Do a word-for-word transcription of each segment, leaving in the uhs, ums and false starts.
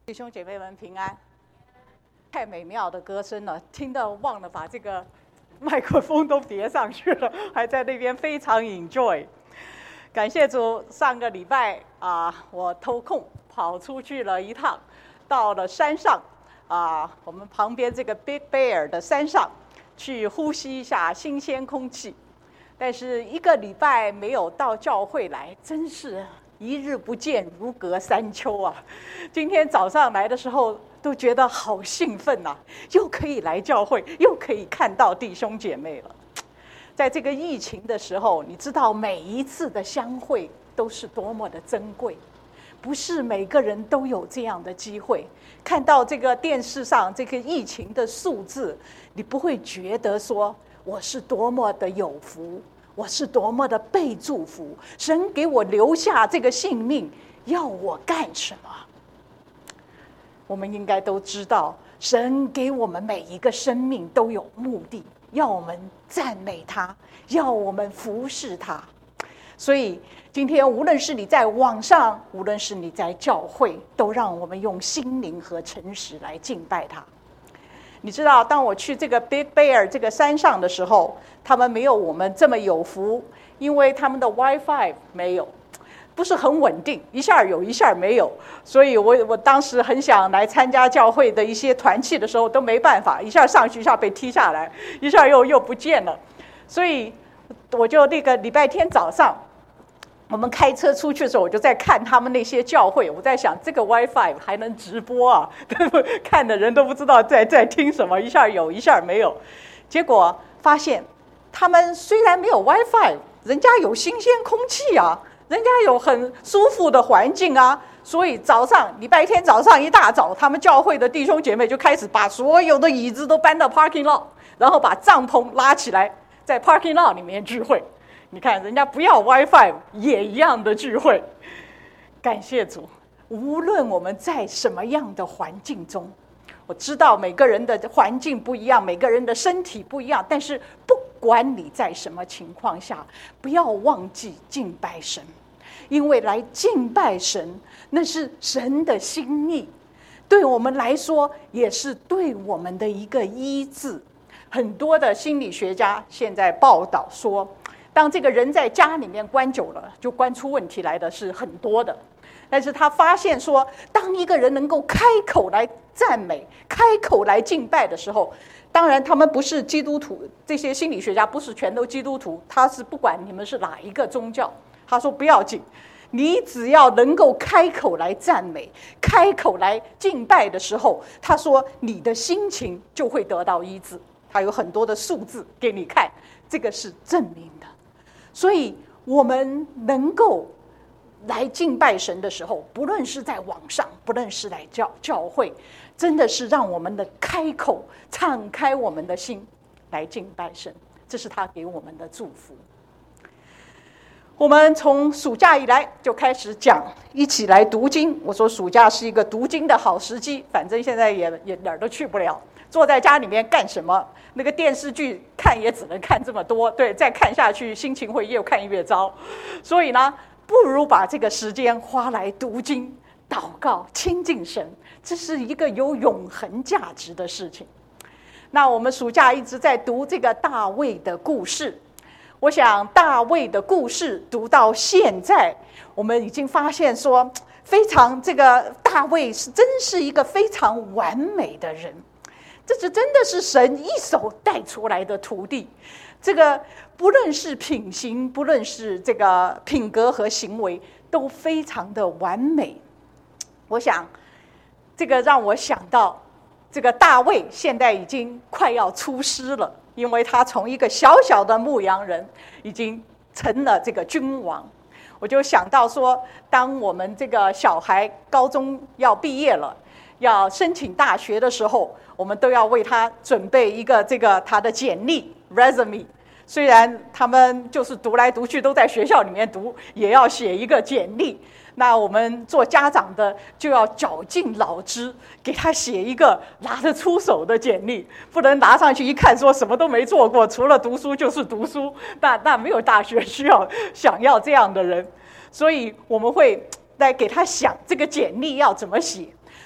弟兄姐妹们平安！太美妙的歌声了，听得忘了把这个麦克风都别上去了，还在那边非常 enjoy。感谢主，上个礼拜啊，我偷空跑出去了一趟，到了山上啊，我们旁边这个 Big Bear 的山上，去呼吸一下新鲜空气。但是一个礼拜没有到教会来，真是一日不见如隔三秋啊！今天早上来的时候都觉得好兴奋呐、啊，又可以来教会，又可以看到弟兄姐妹了。在这个疫情的时候，你知道每一次的相会都是多么的珍贵，不是每个人都有这样的机会看到这个电视上这个疫情的数字，你不会觉得说我是多么的有福，我是多么的被祝福，神给我留下这个性命，要我干什么？我们应该都知道，神给我们每一个生命都有目的，要我们赞美他，要我们服侍他。所以今天无论是你在网上，无论是你在教会，都让我们用心灵和诚实来敬拜他。你知道，当我去这个 Big Bear 这个山上的时候，他们没有我们这么有福，因为他们的 WiFi 没有，不是很稳定，一下有一下没有。所以我我当时很想来参加教会的一些团契的时候都没办法，一下上去一下被踢下来，一下又又不见了。所以我就那个礼拜天早上，我们开车出去的时候，我就在看他们那些教会，我在想这个 WiFi 还能直播啊？看的人都不知道在在听什么，一下有一下没有。结果发现他们虽然没有 WiFi， 人家有新鲜空气啊，人家有很舒服的环境啊。所以早上礼拜天早上一大早，他们教会的弟兄姐妹就开始把所有的椅子都搬到 parking lot， 然后把帐篷拉起来，在 parking lot 里面聚会。你看人家不要 WiFi 也一样的聚会。感谢主，无论我们在什么样的环境中，我知道每个人的环境不一样，每个人的身体不一样，但是不管你在什么情况下，不要忘记敬拜神，因为来敬拜神那是神的心意，对我们来说也是对我们的一个医治。很多的心理学家现在报道说，当这个人在家里面关久了，就关出问题来的是很多的。但是他发现说，当一个人能够开口来赞美，开口来敬拜的时候，当然他们不是基督徒，这些心理学家不是全都基督徒，他是不管你们是哪一个宗教，他说不要紧，你只要能够开口来赞美，开口来敬拜的时候，他说你的心情就会得到医治。他有很多的数字给你看，这个是证明的。所以我们能够来敬拜神的时候，不论是在网上，不论是来教教会，真的是让我们的开口敞开我们的心来敬拜神，这是他给我们的祝福。我们从暑假以来就开始讲一起来读经，我说暑假是一个读经的好时机，反正现在也也哪儿都去不了，坐在家里面干什么？那个电视剧看也只能看这么多，对，再看下去心情会越看越糟。所以呢，不如把这个时间花来读经、祷告、亲近神，这是一个有永恒价值的事情。那我们暑假一直在读这个大卫的故事，我想大卫的故事读到现在，我们已经发现说，非常这个大卫是真是一个非常完美的人。这是真的是神一手带出来的徒弟，这个不论是品行，不论是这个品格和行为，都非常的完美。我想，这个让我想到，这个大卫现在已经快要出师了，因为他从一个小小的牧羊人，已经成了这个君王。我就想到说，当我们这个小孩高中要毕业了，要申请大学的时候，我们都要为他准备一个这个他的简历 resume。虽然他们就是读来读去都在学校里面读，也要写一个简历。那我们做家长的就要绞尽脑汁给他写一个拿得出手的简历，不能拿上去一看说什么都没做过，除了读书就是读书，那那没有大学需要想要这样的人。所以我们会来给他想这个简历要怎么写。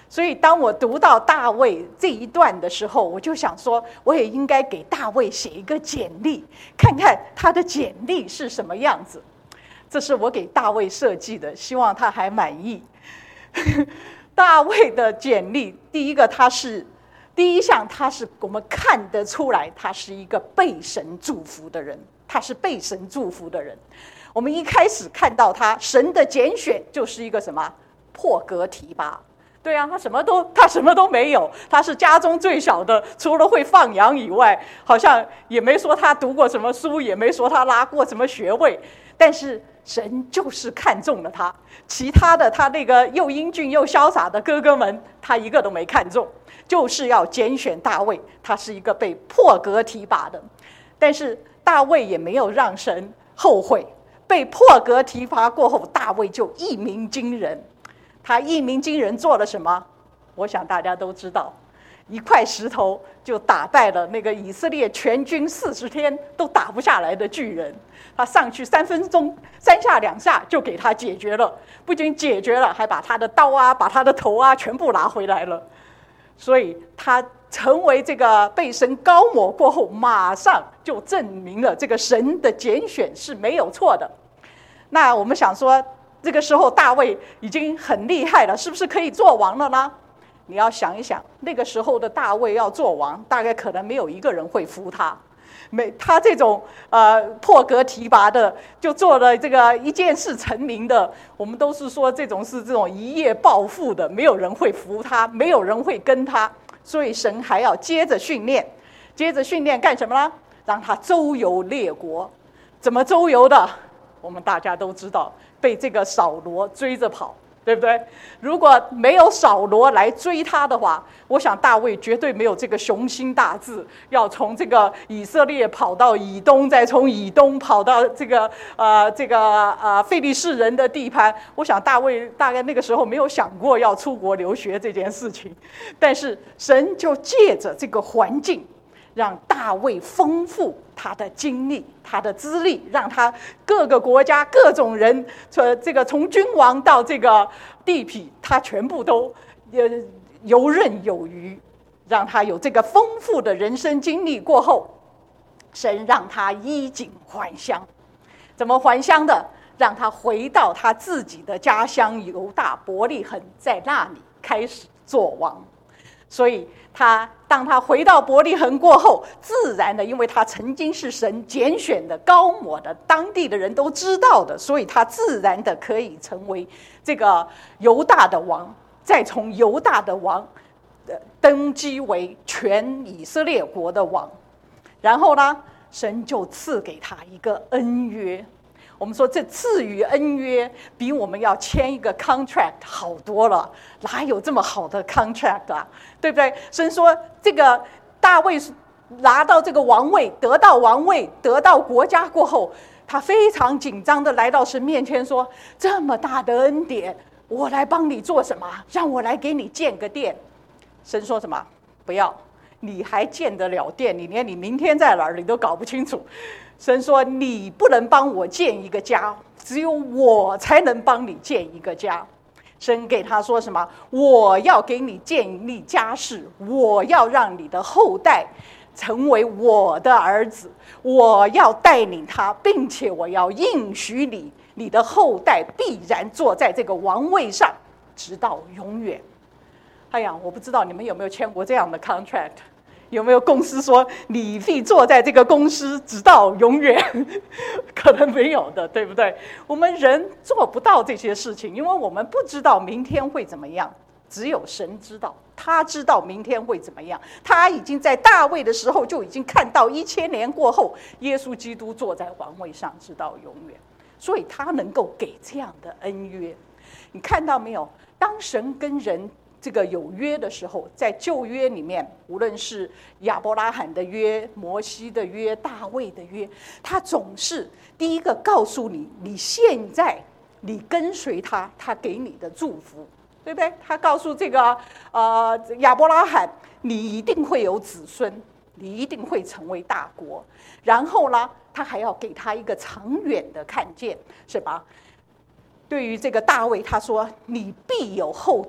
所以当我读到大卫这一段的时候，我就想说，我也应该给大卫写一个简历，看看他的简历是什么样子。这是我给大卫设计的，希望他还满意。大卫的简历，第一个他是第一项，他是我们看得出来，他是一个被神祝福的人，他是被神祝福的人。我们一开始看到他，神的拣选就是一个什么破格提拔。对啊，他什么都他什么都没有，他是家中最小的，除了会放羊以外，好像也没说他读过什么书，也没说他拉过什么学位。但是神就是看中了他，其他的他那个又英俊又潇洒的哥哥们，他一个都没看中，就是要拣选大卫，他是一个被破格提拔的。但是大卫也没有让神后悔，被破格提拔过后，大卫就一鸣惊人。他一鸣惊人做了什么？我想大家都知道，一块石头就打败了那个以色列全军四十天都打不下来的巨人。他上去三分钟，三下两下就给他解决了，不仅解决了，还把他的刀啊、把他的头啊全部拿回来了。所以他成为这个被神膏抹过后，马上就证明了这个神的拣选是没有错的。那我们想说，这个时候大卫已经很厉害了，是不是可以做王了呢？你要想一想，那个时候的大卫要做王，大概可能没有一个人会服他。没他这种呃破格提拔的，就做了这个一件事成名的，我们都是说这种是这种一夜暴富的，没有人会服他，没有人会跟他，所以神还要接着训练，接着训练干什么呢？让他周游列国。怎么周游的？我们大家都知道，被这个扫罗追着跑，对不对？如果没有扫罗来追他的话，我想大卫绝对没有这个雄心大志，要从这个以色列跑到以东，再从以东跑到这个呃这个呃非利士人的地盘。我想大卫大概那个时候没有想过要出国留学这件事情，但是神就借着这个环境，让大卫丰富他的经历，他的资历，让他各个国家各种人，这个从君王到这个地痞，他全部都游刃有余，让他有这个丰富的人生经历过后，神让他衣锦还乡。怎么还乡的？让他回到他自己的家乡犹大伯利恒，在那里开始做王。所以他当他回到伯利恒过后，自然的，因为他曾经是神拣选的、膏抹的，当地的人都知道的，所以他自然的可以成为这个犹大的王，再从犹大的王登基为全以色列国的王。然后呢，神就赐给他一个恩约。我们说这赐予恩约比我们要签一个 contract 好多了，哪有这么好的 contract 啊？对不对？神说这个大卫拿到这个王位，得到王位，得到国家过后，他非常紧张的来到神面前说：这么大的恩典，我来帮你做什么？让我来给你建个殿。神说什么？不要，你还建得了殿？你连你明天在哪儿你都搞不清楚。神说你不能帮我建一个家，只有我才能帮你建一个家。神给他说什么？我要给你建立家室，我要让你的后代成为我的儿子，我要带领他，并且我要应许你，你的后代必然坐在这个王位上，直到永远。哎呀，我不知道你们有没有签过这样的 contract，有没有公司说你必坐在这个公司直到永远？可能没有的，对不对？我们人做不到这些事情，因为我们不知道明天会怎么样，只有神知道，他知道明天会怎么样。他已经在大卫的时候就已经看到一千年过后，耶稣基督坐在王位上直到永远，所以他能够给这样的恩约。你看到没有？当神跟人这个有约的时候，在旧约里面，无论是亚伯拉罕的约、摩西的约、大卫的约，他总是第一个告诉你，你现在你跟随他，他给你的祝福，对不对？他告诉这个呃亚伯拉罕，你一定会有子孙，你一定会成为大国。然后呢，他还要给他一个长远的看见，是吧？对于这个大卫，他说你必有后代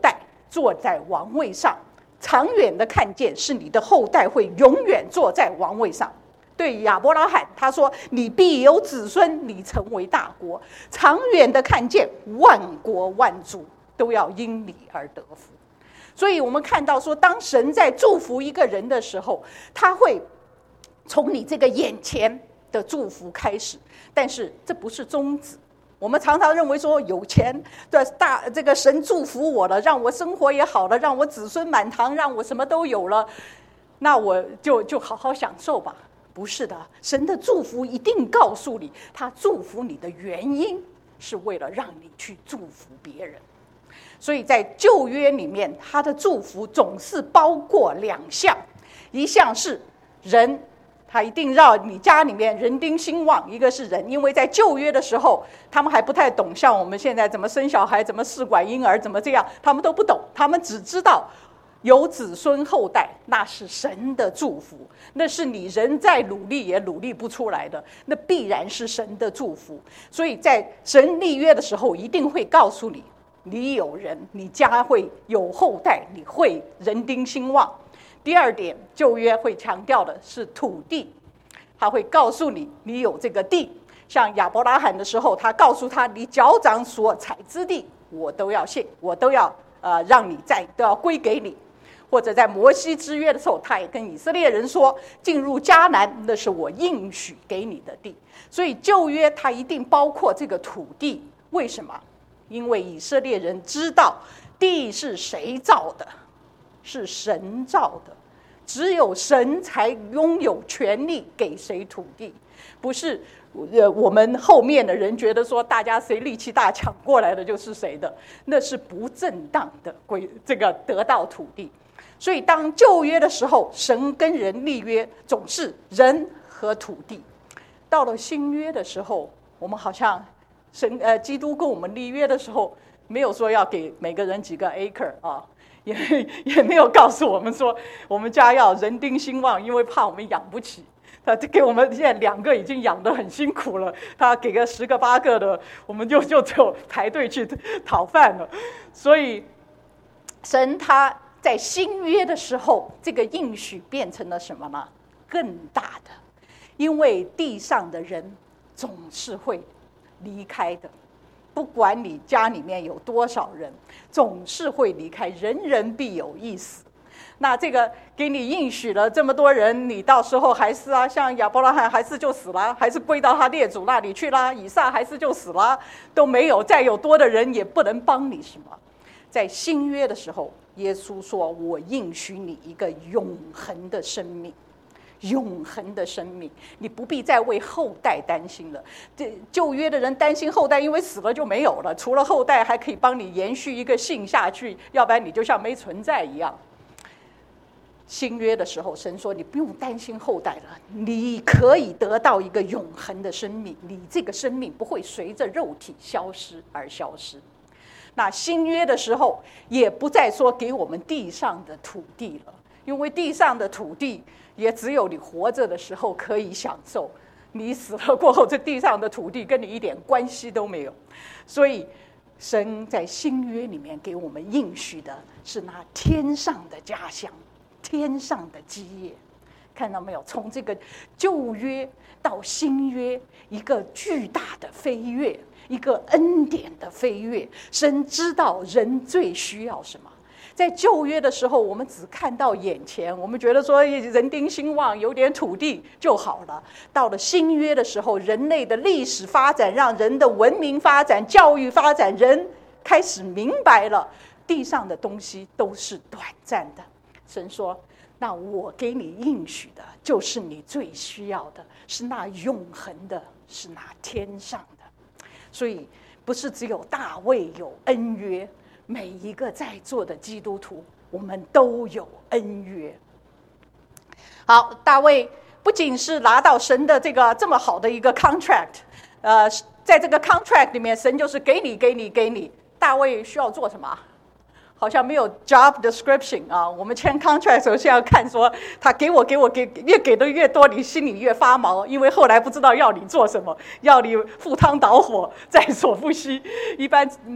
坐在王位上。长远的看见是你的后代会永远坐在王位上。对亚伯拉罕他说，你必有子孙，你成为大国。长远的看见，万国万族都要因你而得福。所以我们看到说，当神在祝福一个人的时候，他会从你这个眼前的祝福开始，但是这不是终止。我们常常认为说，有钱的大这个神祝福我了，让我生活也好了，让我子孙满堂，让我什么都有了，那我就就好好享受吧。不是的，神的祝福一定告诉你，他祝福你的原因是为了让你去祝福别人。所以在旧约里面，他的祝福总是包括两项，一项是人，他一定让你家里面人丁兴旺。一个是人，因为在旧约的时候，他们还不太懂，像我们现在怎么生小孩，怎么试管婴儿，怎么这样，他们都不懂，他们只知道有子孙后代，那是神的祝福，那是你人再努力也努力不出来的，那必然是神的祝福。所以在神立约的时候，一定会告诉你，你有人，你家会有后代，你会人丁兴旺。第二点，旧约会强调的是土地，他会告诉你，你有这个地。像亚伯拉罕的时候，他告诉他，你脚掌所踩之地，我都要献，我都要呃让你在都要归给你。或者在摩西之约的时候，他也跟以色列人说，进入迦南，那是我应许给你的地。所以旧约它一定包括这个土地。为什么？因为以色列人知道地是谁造的，是神造的，只有神才拥有权利给谁土地，不是呃我们后面的人觉得说大家谁力气大抢过来的就是谁的，那是不正当的归这个得到土地。所以当旧约的时候，神跟人立约总是人和土地。到了新约的时候，我们好像神呃基督跟我们立约的时候，没有说要给每个人几个 acre 啊，也也没有告诉我们说我们家要人丁兴旺，因为怕我们养不起。他给我们现在两个已经养得很辛苦了，他给个十个八个的，我们就就就排队去讨饭了。所以神他在新约的时候，这个应许变成了什么呢？更大的，因为地上的人总是会离开的，不管你家里面有多少人，总是会离开，人人必有一死。那这个给你应许了这么多人，你到时候还是啊，像亚伯拉罕还是就死了，还是归到他列祖那里去啦，以撒还是就死了，都没有，再有多的人也不能帮你什么。在新约的时候，耶稣说，我应许你一个永恒的生命，永恒的生命，你不必再为后代担心了。这旧约的人担心后代，因为死了就没有了，除了后代还可以帮你延续一个姓下去，要不然你就像没存在一样。新约的时候，神说你不用担心后代了，你可以得到一个永恒的生命，你这个生命不会随着肉体消失而消失。那新约的时候也不再说给我们地上的土地了，因为地上的土地也只有你活着的时候可以享受，你死了过后，这地上的土地跟你一点关系都没有。所以神在新约里面给我们应许的是那天上的家乡，天上的基业。看到没有？从这个旧约到新约，一个巨大的飞跃，一个恩典的飞跃。神知道人最需要什么。在旧约的时候，我们只看到眼前，我们觉得说人丁兴旺，有点土地就好了。到了新约的时候，人类的历史发展让人的文明发展、教育发展，人开始明白了地上的东西都是短暂的。神说，那我给你应许的就是你最需要的，是那永恒的，是那天上的。所以不是只有大卫有恩约，每一个在座的基督徒我们都有恩约。好，大卫不仅是拿到神的这个这么好的一个 contract， 呃，在这个 contract 里面，神就是给你给你给你。大卫需要做什么？好像没有 job description 啊，我们签 contract 的时候先要看说他给我给我给越给的越多，你心里越发毛，因为后来不知道要你做什么，要你赴汤蹈火，在所不惜。一般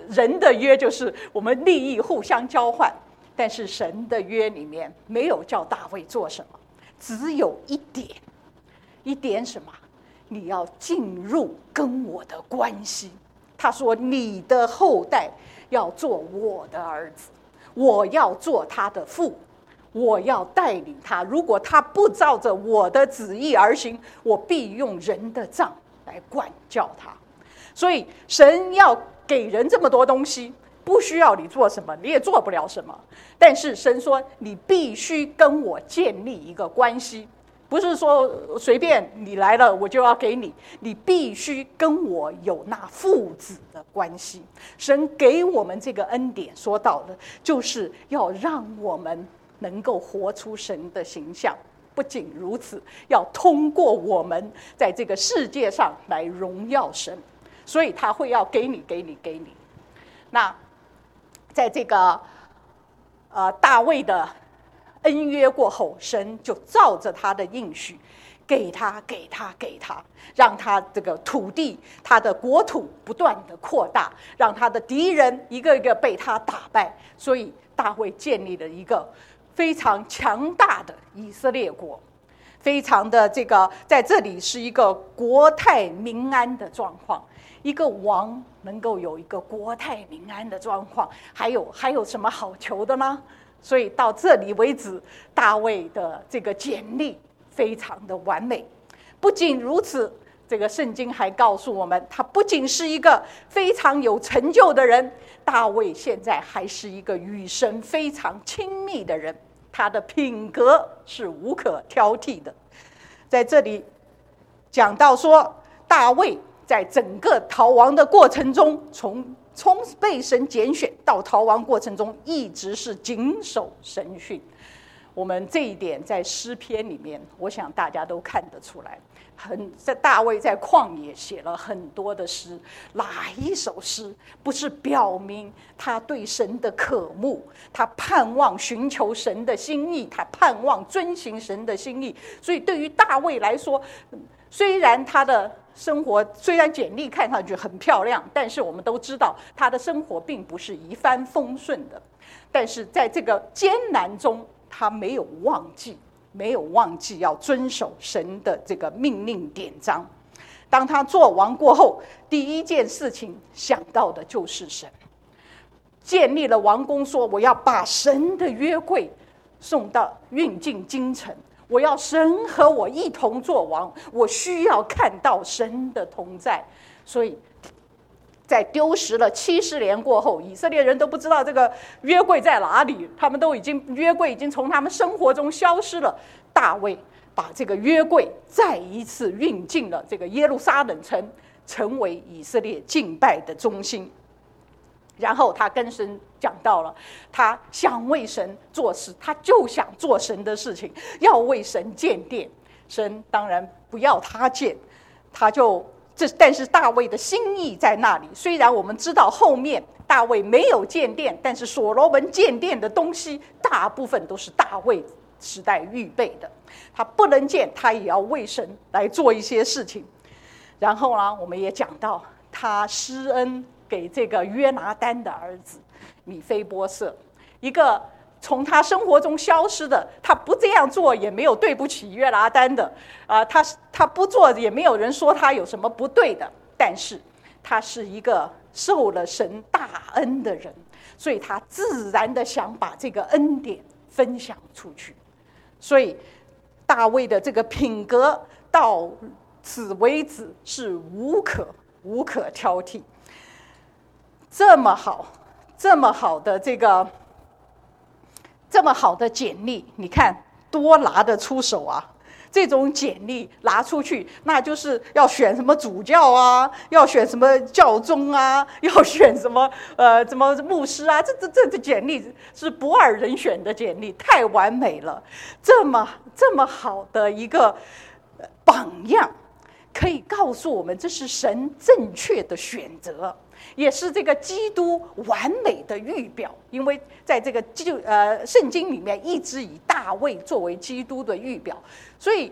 人的约就是我们利益互相交换，但是神的约里面没有叫大卫做什么，只有一点，一点什么？你要进入跟我的关系。他说你的后代要做我的儿子，我要做他的父，我要带领他，如果他不照着我的旨意而行，我必用人的杖来管教他。所以神要给人这么多东西，不需要你做什么，你也做不了什么，但是神说你必须跟我建立一个关系，不是说随便你来了我就要给你，你必须跟我有那父子的关系。神给我们这个恩典说到的就是要让我们能够活出神的形象，不仅如此，要通过我们在这个世界上来荣耀神，所以他会要给你给你给你。那在这个呃大卫的恩约过后，神就照着他的应许给他给他给他，让他这个土地他的国土不断的扩大，让他的敌人一个一个被他打败。所以大卫建立了一个非常强大的以色列国，非常的这个在这里是一个国泰民安的状况。一个王能够有一个国泰民安的状况，还有还有什么好求的吗？所以到这里为止，大卫的这个简历非常的完美。不仅如此，这个圣经还告诉我们，他不仅是一个非常有成就的人，大卫现在还是一个与神非常亲密的人，他的品格是无可挑剔的。在这里讲到说，大卫在整个逃亡的过程中，从从被神拣选到逃亡过程中，一直是谨守神训。我们这一点在诗篇里面，我想大家都看得出来。很在大卫在旷野写了很多的诗，哪一首诗不是表明他对神的渴慕，他盼望寻求神的心意，他盼望遵行神的心意。所以对于大卫来说，虽然他的生活虽然简历看上去很漂亮，但是我们都知道他的生活并不是一帆风顺的。但是在这个艰难中，他没有忘记没有忘记要遵守神的这个命令典章。当他做王过后，第一件事情想到的就是神，建立了王宫，说我要把神的约柜送到运进京城，我要神和我一同做王，我需要看到神的同在。所以在丢失了七十年过后，以色列人都不知道这个约柜在哪里，他们都已经约柜已经从他们生活中消失了。大卫把这个约柜再一次运进了这个耶路撒冷城，成为以色列敬拜的中心。然后他跟神讲到了，他想为神做事，他就想做神的事情，要为神建殿。神当然不要他建，他就这，但是大卫的心意在那里。虽然我们知道后面大卫没有建殿，但是所罗门建殿的东西大部分都是大卫时代预备的，他不能建，他也要为神来做一些事情。然后呢，我们也讲到他施恩给这个约拿单的儿子米非波设，一个从他生活中消失的，他不这样做也没有对不起约拿单的啊、呃，他他不做也没有人说他有什么不对的，但是他是一个受了神大恩的人，所以他自然的想把这个恩典分享出去。所以大卫的这个品格到此为止是无可无可挑剔。这么好这么好的这个这么好的简历，你看多拿得出手啊！这种简历拿出去，那就是要选什么主教啊，要选什么教宗啊，要选什么呃什么牧师啊，这这这这简历是不二人选的简历，太完美了。这么这么好的一个榜样，可以告诉我们这是神正确的选择，也是这个基督完美的预表。因为在这个旧呃圣经里面一直以大卫作为基督的预表，所以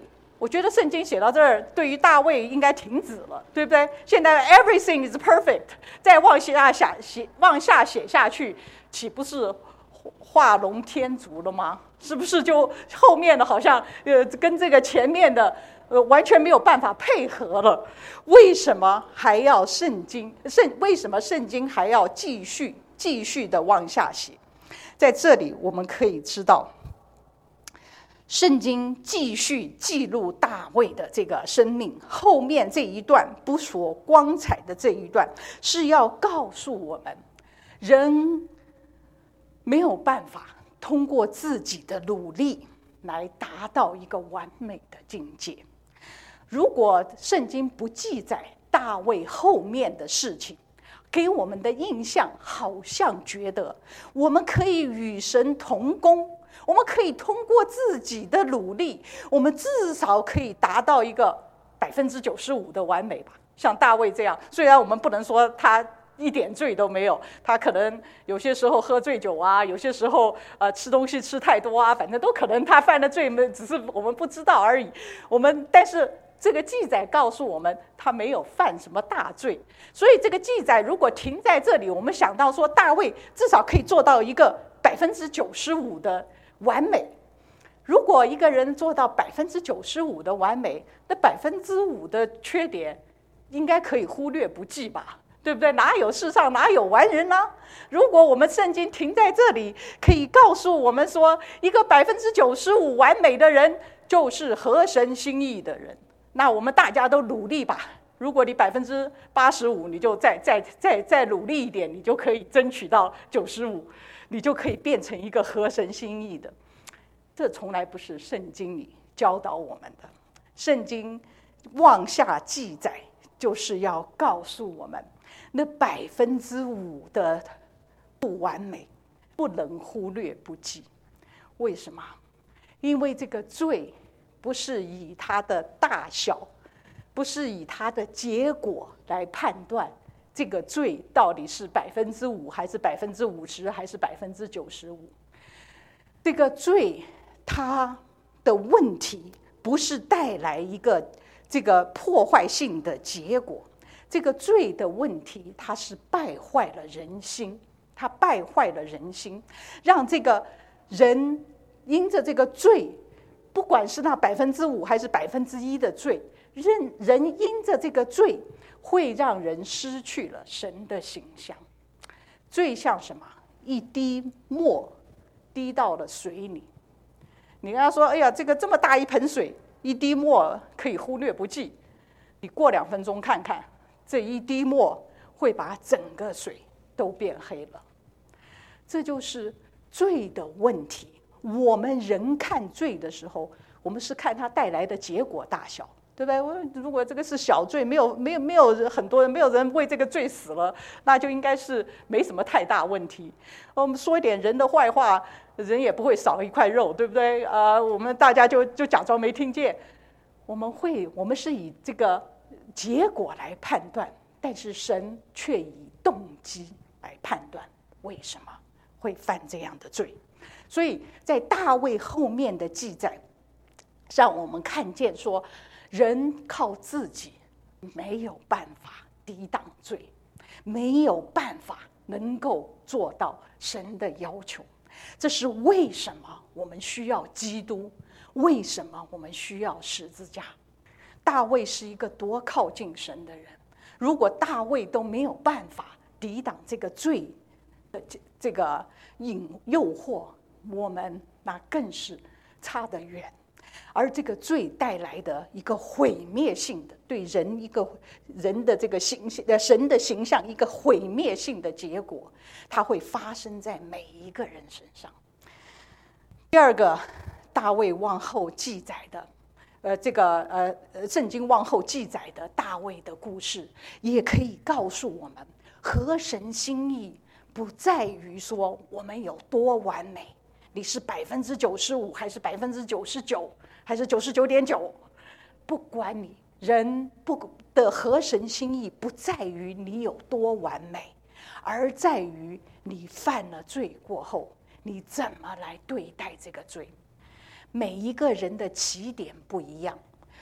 我觉得圣经写到这儿，对于大卫应该停止了，对不对？现在 everything is perfect， 再往下写写往下写下去，岂不是画龙添足了吗？是不是就后面的好像呃跟这个前面的呃完全没有办法配合了？为什么还要圣经圣？为什么圣经还要继续继续的往下写？在这里我们可以知道，圣经继续记录大卫的这个生命，后面这一段不所光彩的这一段，是要告诉我们，人没有办法通过自己的努力来达到一个完美的境界。如果圣经不记载大卫后面的事情，给我们的印象好像觉得我们可以与神同工，我们可以通过自己的努力，我们至少可以达到一个百分之九十五的完美吧。像大卫这样，虽然我们不能说他一点罪都没有，他可能有些时候喝醉酒啊，有些时候呃吃东西吃太多啊，反正都可能他犯的罪，只是我们不知道而已。我们但是这个记载告诉我们，他没有犯什么大罪，所以这个记载如果停在这里，我们想到说大卫至少可以做到一个百分之九十五的完美。如果一个人做到百分之九十五的完美，那百分之五的缺点应该可以忽略不计吧？对不对？哪有世上哪有完人呢？如果我们圣经停在这里，可以告诉我们说，一个百分之九十五完美的人就是合神心意的人。那我们大家都努力吧。如果你百分之八十五，你就再再再再努力一点，你就可以争取到九十五，你就可以变成一个合神心意的。这从来不是圣经里教导我们的。圣经往下记载，就是要告诉我们，那百分之五的不完美不能忽略不计。为什么？因为这个罪不是以它的大小，不是以它的结果来判断这个罪到底是百分之五还是百分之五十还是百分之九十五。这个罪它的问题不是带来一个这个破坏性的结果，这个罪的问题它是败坏了人心，它败坏了人心，让这个人因着这个罪，不管是那百分之五还是百分之一的罪，人人因着这个罪会让人失去了神的形象。罪像什么？一滴墨滴到了水里，你跟他说，哎呀，这个这么大一盆水，一滴墨可以忽略不计，你过两分钟看看，这一滴墨会把整个水都变黑了。这就是罪的问题。我们人看罪的时候，我们是看它带来的结果大小，对不对？如果这个是小罪，没有没有没有很多人，没有人为这个罪死了，那就应该是没什么太大问题。我们说一点人的坏话，人也不会少一块肉，对不对？啊、呃，我们大家就就假装没听见。我们会，我们是以这个结果来判断，但是神却以动机来判断，为什么会犯这样的罪。所以在大卫后面的记载，让我们看见说，人靠自己没有办法抵挡罪，没有办法能够做到神的要求。这是为什么我们需要基督，为什么我们需要十字架。大卫是一个多靠近神的人，如果大卫都没有办法抵挡这个罪的这个引诱惑，我们那更是差得远。而这个罪带来的一个毁灭性的，对人一个人的这个形象，神的形象一个毁灭性的结果，它会发生在每一个人身上。第二个，大卫往后记载的，呃，这个呃，圣经往后记载的大卫的故事，也可以告诉我们，合神心意不在于说我们有多完美。你是百分之九十五，还是百分之九十九，还是九十九点九？不管你人不的合神心意，不在于你有多完美，而在于你犯了罪过后，你怎么来对待这个罪。每一个人的起点不一样，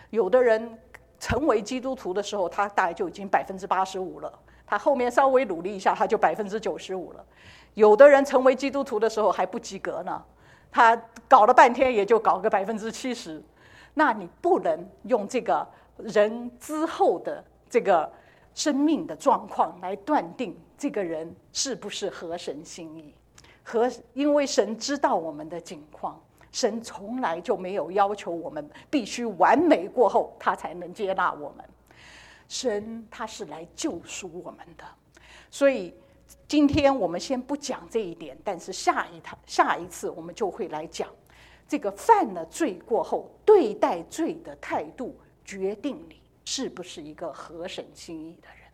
有的人成为基督徒的时候，他大概就已经百分之八十五了，他后面稍微努力一下，他就百分之九十五了。有的人成为基督徒的时候还不及格呢，他搞了半天也就搞个百分之七十。那你不能用这个人之后的这个生命的状况来断定这个人是不是合神心意。和因为神知道我们的境况，神从来就没有要求我们必须完美过后他才能接纳我们。神他是来救赎我们的，所以今天我们先不讲这一点，但是下一堂下一次我们就会来讲这个犯了罪过后对待罪的态度，决定你是不是一个合神心意的人。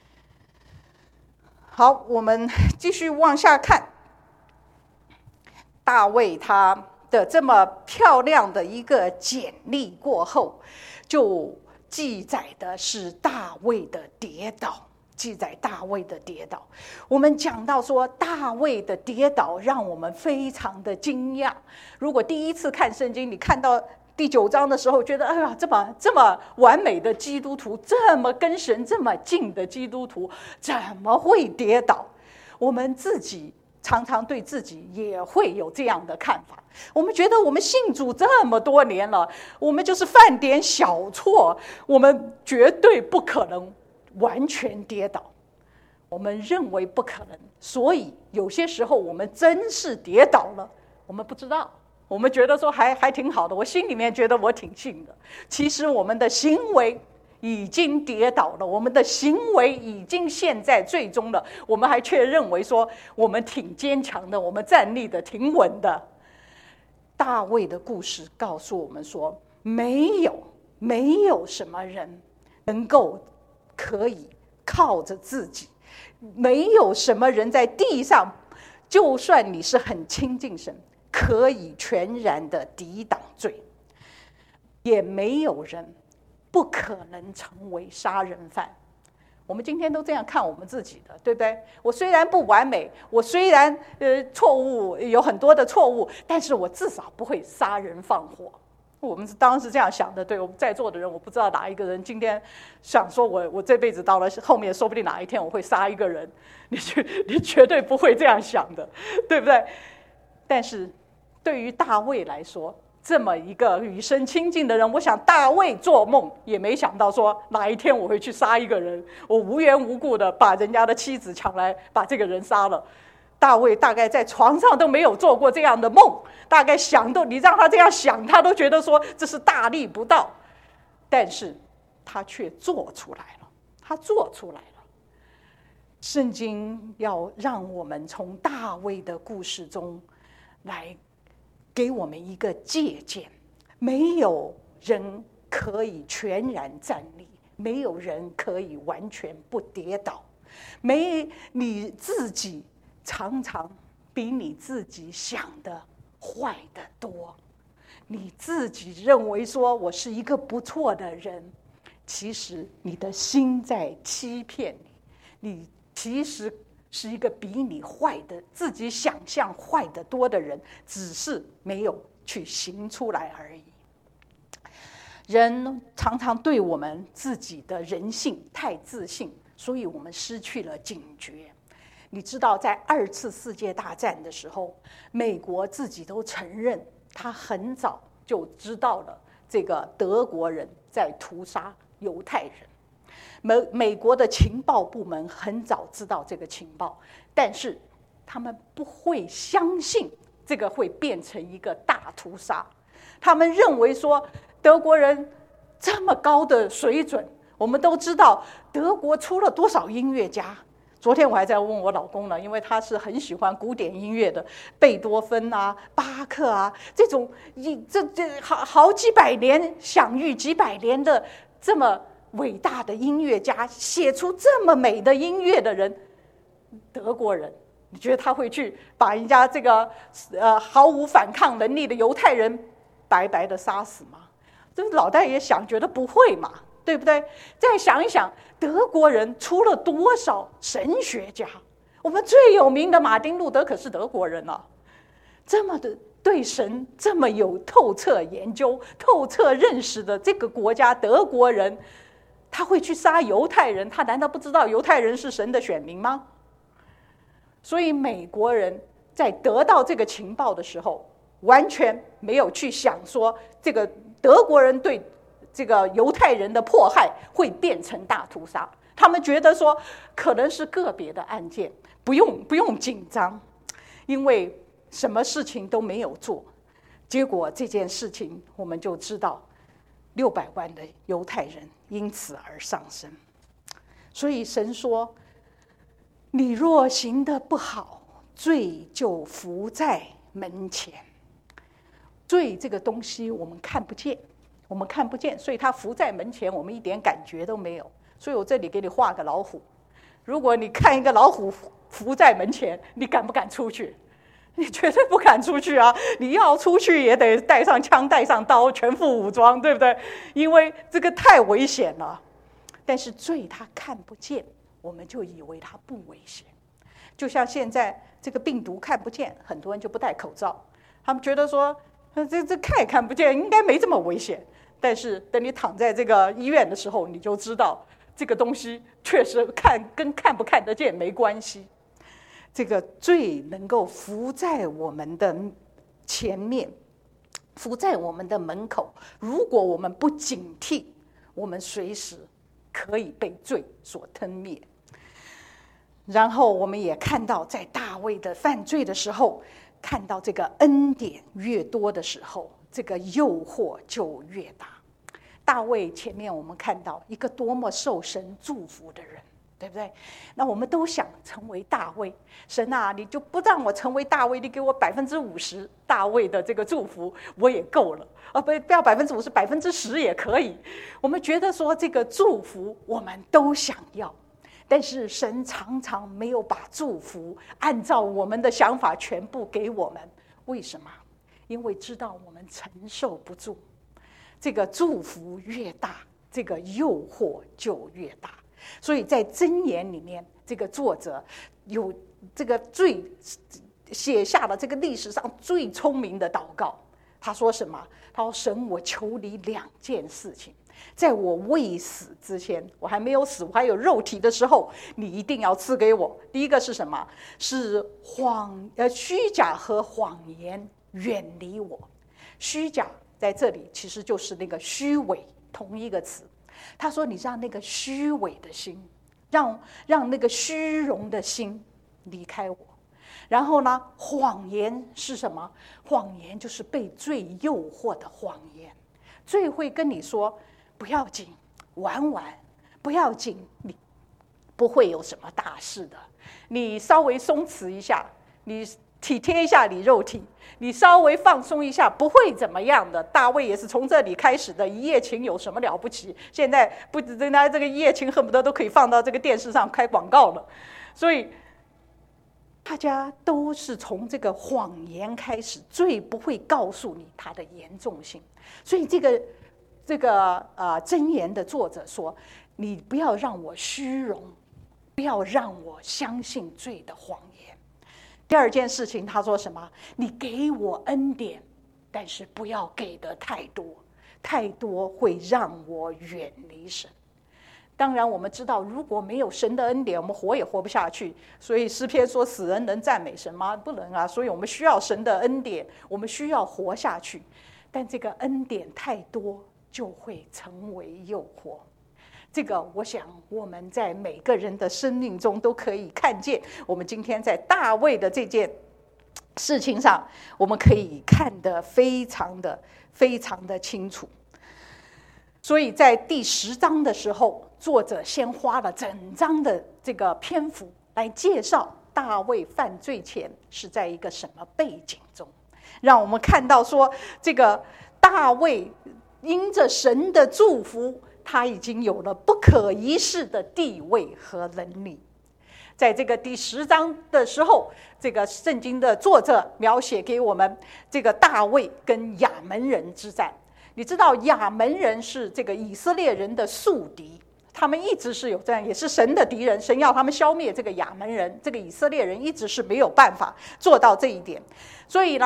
好，我们继续往下看。大卫他的这么漂亮的一个简历过后，就记载的是大卫的跌倒，记载大卫的跌倒。我们讲到说大卫的跌倒让我们非常的惊讶。如果第一次看圣经，你看到第九章的时候觉得哎呀，这么这么完美的基督徒，这么跟神这么近的基督徒怎么会跌倒？我们自己常常对自己也会有这样的看法，我们觉得我们信主这么多年了，我们就是犯点小错，我们绝对不可能完全跌倒，我们认为不可能，所以有些时候我们真是跌倒了，我们不知道，我们觉得说还还挺好的，我心里面觉得我挺信的，其实我们的行为已经跌倒了，我们的行为已经陷在最终了，我们还却认为说我们挺坚强的，我们站立的挺稳的。大卫的故事告诉我们说，没有没有什么人能够可以靠着自己，没有什么人在地上，就算你是很亲近神，可以全然的抵挡罪，也没有人不可能成为杀人犯。我们今天都这样看我们自己的，对不对？我虽然不完美，我虽然呃错误有很多的错误，但是我至少不会杀人放火。我们当然是这样想的，对我们在座的人，我不知道哪一个人今天想说我我这辈子到了后面，说不定哪一天我会杀一个人，你绝你绝对不会这样想的，对不对？但是对于大卫来说，这么一个与神亲近的人，我想大卫做梦也没想到说哪一天我会去杀一个人，我无缘无故的把人家的妻子抢来把这个人杀了。大卫大概在床上都没有做过这样的梦，大概想都你让他这样想，他都觉得说这是大逆不道，但是他却做出来了，他做出来了。圣经要让我们从大卫的故事中来给我们一个借鉴，没有人可以全然站立，没有人可以完全不跌倒，没你自己常常比你自己想的坏得多，你自己认为说我是一个不错的人，其实你的心在欺骗你，你其实是一个比你坏的，自己想象坏得多的人，只是没有去行出来而已。人常常对我们自己的人性太自信，所以我们失去了警觉。你知道在二次世界大战的时候，美国自己都承认他很早就知道了这个德国人在屠杀犹太人，美美国的情报部门很早知道这个情报，但是他们不会相信这个会变成一个大屠杀。他们认为说德国人这么高的水准，我们都知道德国出了多少音乐家。昨天我还在问我老公呢，因为他是很喜欢古典音乐的，贝多芬啊、巴克啊，这种这这好好几百年享誉几百年的这么伟大的音乐家，写出这么美的音乐的人，德国人，你觉得他会去把人家这个呃毫无反抗能力的犹太人白白的杀死吗？这老大爷想，觉得不会嘛，对不对？再想一想，德国人出了多少神学家？我们最有名的马丁路德可是德国人啊，这么的对神这么有透彻研究、透彻认识的这个国家德国人，他会去杀犹太人？他难道不知道犹太人是神的选民吗？所以美国人在得到这个情报的时候，完全没有去想说这个德国人对这个犹太人的迫害会变成大屠杀。他们觉得说可能是个别的案件，不用不用紧张，因为什么事情都没有做。结果这件事情我们就知道，六百万的犹太人因此而丧生。所以神说，你若行得不好，罪就伏在门前。罪这个东西我们看不见，我们看不见，所以它伏在门前，我们一点感觉都没有。所以我这里给你画个老虎，如果你看一个老虎伏在门前，你敢不敢出去？你绝对不敢出去啊！你要出去也得带上枪带上刀，全副武装，对不对？因为这个太危险了。但是罪它看不见，我们就以为它不危险。就像现在这个病毒看不见，很多人就不戴口罩，他们觉得说这这看也看不见，应该没这么危险。但是等你躺在这个医院的时候，你就知道这个东西确实看跟看不看得见没关系。这个罪能够伏在我们的前面，伏在我们的门口，如果我们不警惕，我们随时可以被罪所吞灭。然后我们也看到，在大卫的犯罪的时候，看到这个恩典越多的时候，这个诱惑就越大。大卫前面我们看到一个多么受神祝福的人，对不对？那我们都想成为大卫，神啊，你就不让我成为大卫，你给我百分之五十大卫的这个祝福，我也够了啊！不，不要百分之五十，百分之十也可以。我们觉得说这个祝福我们都想要，但是神常常没有把祝福按照我们的想法全部给我们。为什么？因为知道我们承受不住。这个祝福越大，这个诱惑就越大。所以在箴言里面，这个作者有这个最写下了这个历史上最聪明的祷告。他说什么？他说：神，我求你两件事情，在我未死之前，我还没有死，我还有肉体的时候，你一定要赐给我。第一个是什么？是谎呃虚假和谎言远离我。虚假在这里其实就是那个虚伪，同一个词。他说：你让那个虚伪的心，让让那个虚荣的心离开我。然后呢，谎言是什么？谎言就是被罪诱惑的谎言。罪会跟你说不要紧，玩玩，不要紧，你不会有什么大事的。你稍微松弛一下，你体贴一下你肉体，你稍微放松一下，不会怎么样的。大卫也是从这里开始的，一夜情有什么了不起？现在不止那这个一夜情恨不得都可以放到这个电视上开广告了。所以大家都是从这个谎言开始，罪不会告诉你它的严重性。所以这个这个呃箴言的作者说，你不要让我虚荣，不要让我相信罪的谎言。第二件事情他说什么？你给我恩典，但是不要给的太多，太多会让我远离神。当然我们知道，如果没有神的恩典，我们活也活不下去。所以诗篇说，死人能赞美神吗？不能啊。所以我们需要神的恩典，我们需要活下去。但这个恩典太多，就会成为诱惑。这个我想我们在每个人的生命中都可以看见。我们今天在大卫的这件事情上，我们可以看得非常的非常的清楚。所以在第十章的时候，作者先花了整章的这个篇幅来介绍大卫犯罪前是在一个什么背景中，让我们看到说，这个大卫因着神的祝福，他已经有了不可一世的地位和能力。在这个第十章的时候，这个圣经的作者描写给我们这个大卫跟亚门人之战。你知道亚门人是这个以色列人的宿敌，他们一直是有这样，也是神的敌人。神要他们消灭这个亚门人，这个以色列人一直是没有办法做到这一点。所以呢，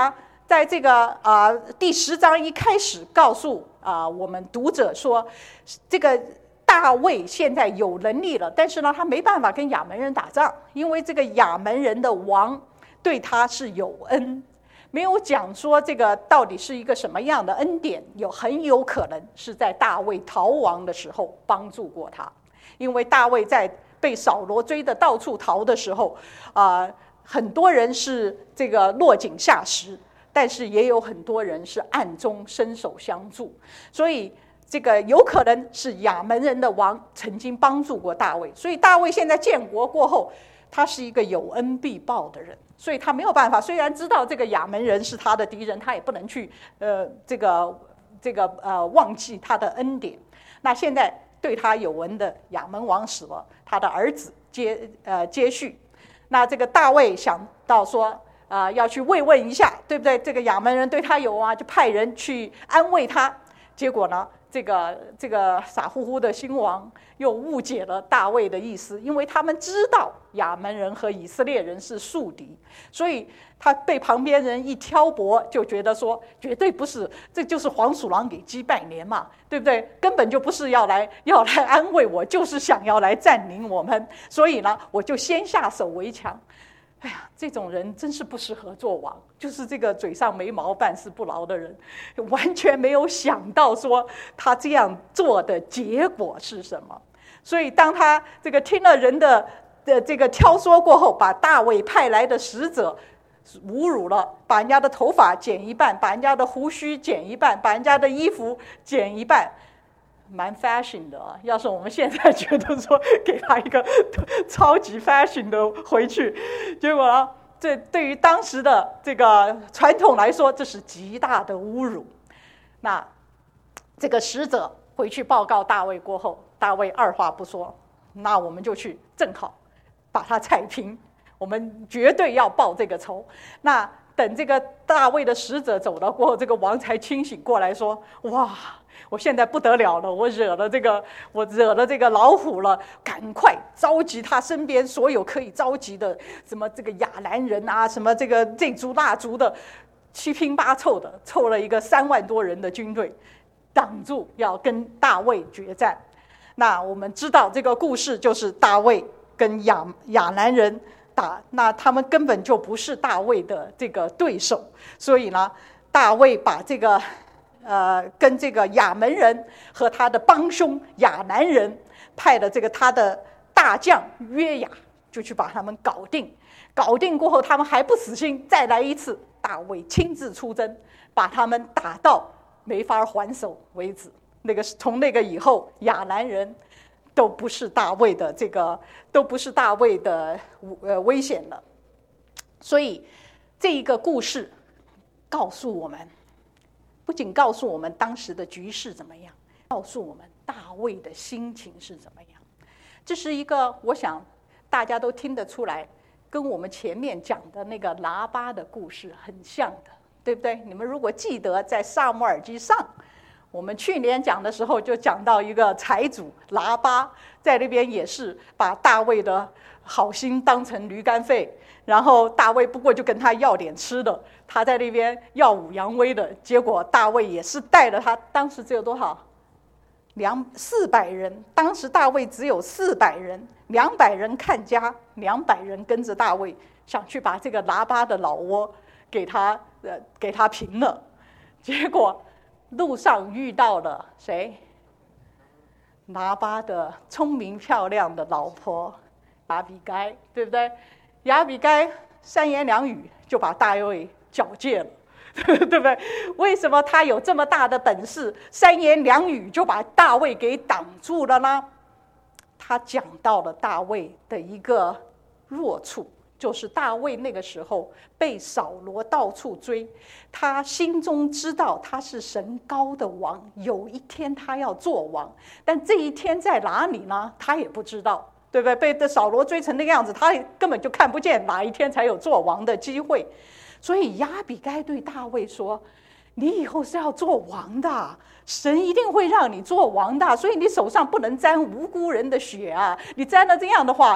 在这个啊、呃、第十章一开始告诉啊、呃、我们读者说，这个大卫现在有能力了，但是呢，他没办法跟亚门人打仗，因为这个亚门人的王对他是有恩。没有讲说这个到底是一个什么样的恩典，有很有可能是在大卫逃亡的时候帮助过他，因为大卫在被扫罗追的到处逃的时候，啊、呃，很多人是这个落井下石，但是也有很多人是暗中伸手相助，所以这个有可能是亚门人的王曾经帮助过大卫，所以大卫现在建国过后，他是一个有恩必报的人，所以他没有办法，虽然知道这个亚门人是他的敌人，他也不能去呃这个这个呃忘记他的恩典。那现在对他有恩的亚门王死了，他的儿子接呃接续。那这个大卫想到说啊、呃、要去慰问一下，对不对？这个亚门人对他有啊，就派人去安慰他。结果呢，这个这个傻乎乎的新王又误解了大卫的意思，因为他们知道亚门人和以色列人是宿敌，所以他被旁边人一挑拨，就觉得说绝对不是，这就是黄鼠狼给鸡拜年嘛，对不对？根本就不是要来要来安慰我，就是想要来占领我们，所以呢，我就先下手为强。哎呀，这种人真是不适合做王，就是这个嘴上没毛办事不牢的人，完全没有想到说他这样做的结果是什么。所以当他这个听了人的的这个挑说过后，把大卫派来的使者侮辱了，把人家的头发剪一半，把人家的胡须剪一半，把人家的衣服剪一半，蛮 fashion 的啊！要是我们现在觉得说给他一个超级 fashion 的回去，结果呢，这对于当时的这个传统来说，这是极大的侮辱。那这个使者回去报告大卫过后，大卫二话不说，那我们就去，正好把他踩平，我们绝对要报这个仇。那等这个大卫的使者走了过后，这个王才清醒过来说：哇，我现在不得了了，我惹了这个我惹了这个老虎了，赶快召集他身边所有可以召集的，什么这个亚兰人啊，什么这个这族那族的，七拼八凑的凑了一个三万多人的军队，挡住要跟大卫决战。那我们知道这个故事就是大卫跟亚亚兰人打，那他们根本就不是大卫的这个对手，所以呢，大卫把这个呃跟这个亚门人和他的帮凶亚兰人派的这个他的大将约雅，就去把他们搞定。搞定过后，他们还不死心，再来一次，大卫亲自出征，把他们打到没法还手为止。那个从那个以后，亚兰人都不是大卫的这个，都不是大卫的呃危险了。所以这一个故事告诉我们，不仅告诉我们当时的局势怎么样，告诉我们大卫的心情是怎么样。这是一个我想大家都听得出来，跟我们前面讲的那个拿巴的故事很像的，对不对？你们如果记得在撒母耳记上，我们去年讲的时候就讲到一个财主拿巴，在那边也是把大卫的好心当成驴肝肺，然后大卫不过就跟他要点吃的，他在那边耀武扬威的，结果大卫也是带了他，当时只有多少？两四百人，当时大卫只有四百人，两百人看家，两百人跟着大卫，想去把这个拿巴的老窝给他呃给他平了，结果路上遇到了谁？拿巴的聪明漂亮的老婆亚比该，对不对？亚比该三言两语就把大卫剿戒了，对不对？为什么他有这么大的本事，三言两语就把大卫给挡住了呢？他讲到了大卫的一个弱处，就是大卫那个时候被扫罗到处追，他心中知道他是神膏的王，有一天他要做王，但这一天在哪里呢？他也不知道，对不对？被这扫罗追成那个样子，他根本就看不见哪一天才有做王的机会。所以亚比该对大卫说：你以后是要做王的，神一定会让你做王的，所以你手上不能沾无辜人的血啊！你沾了这样的话，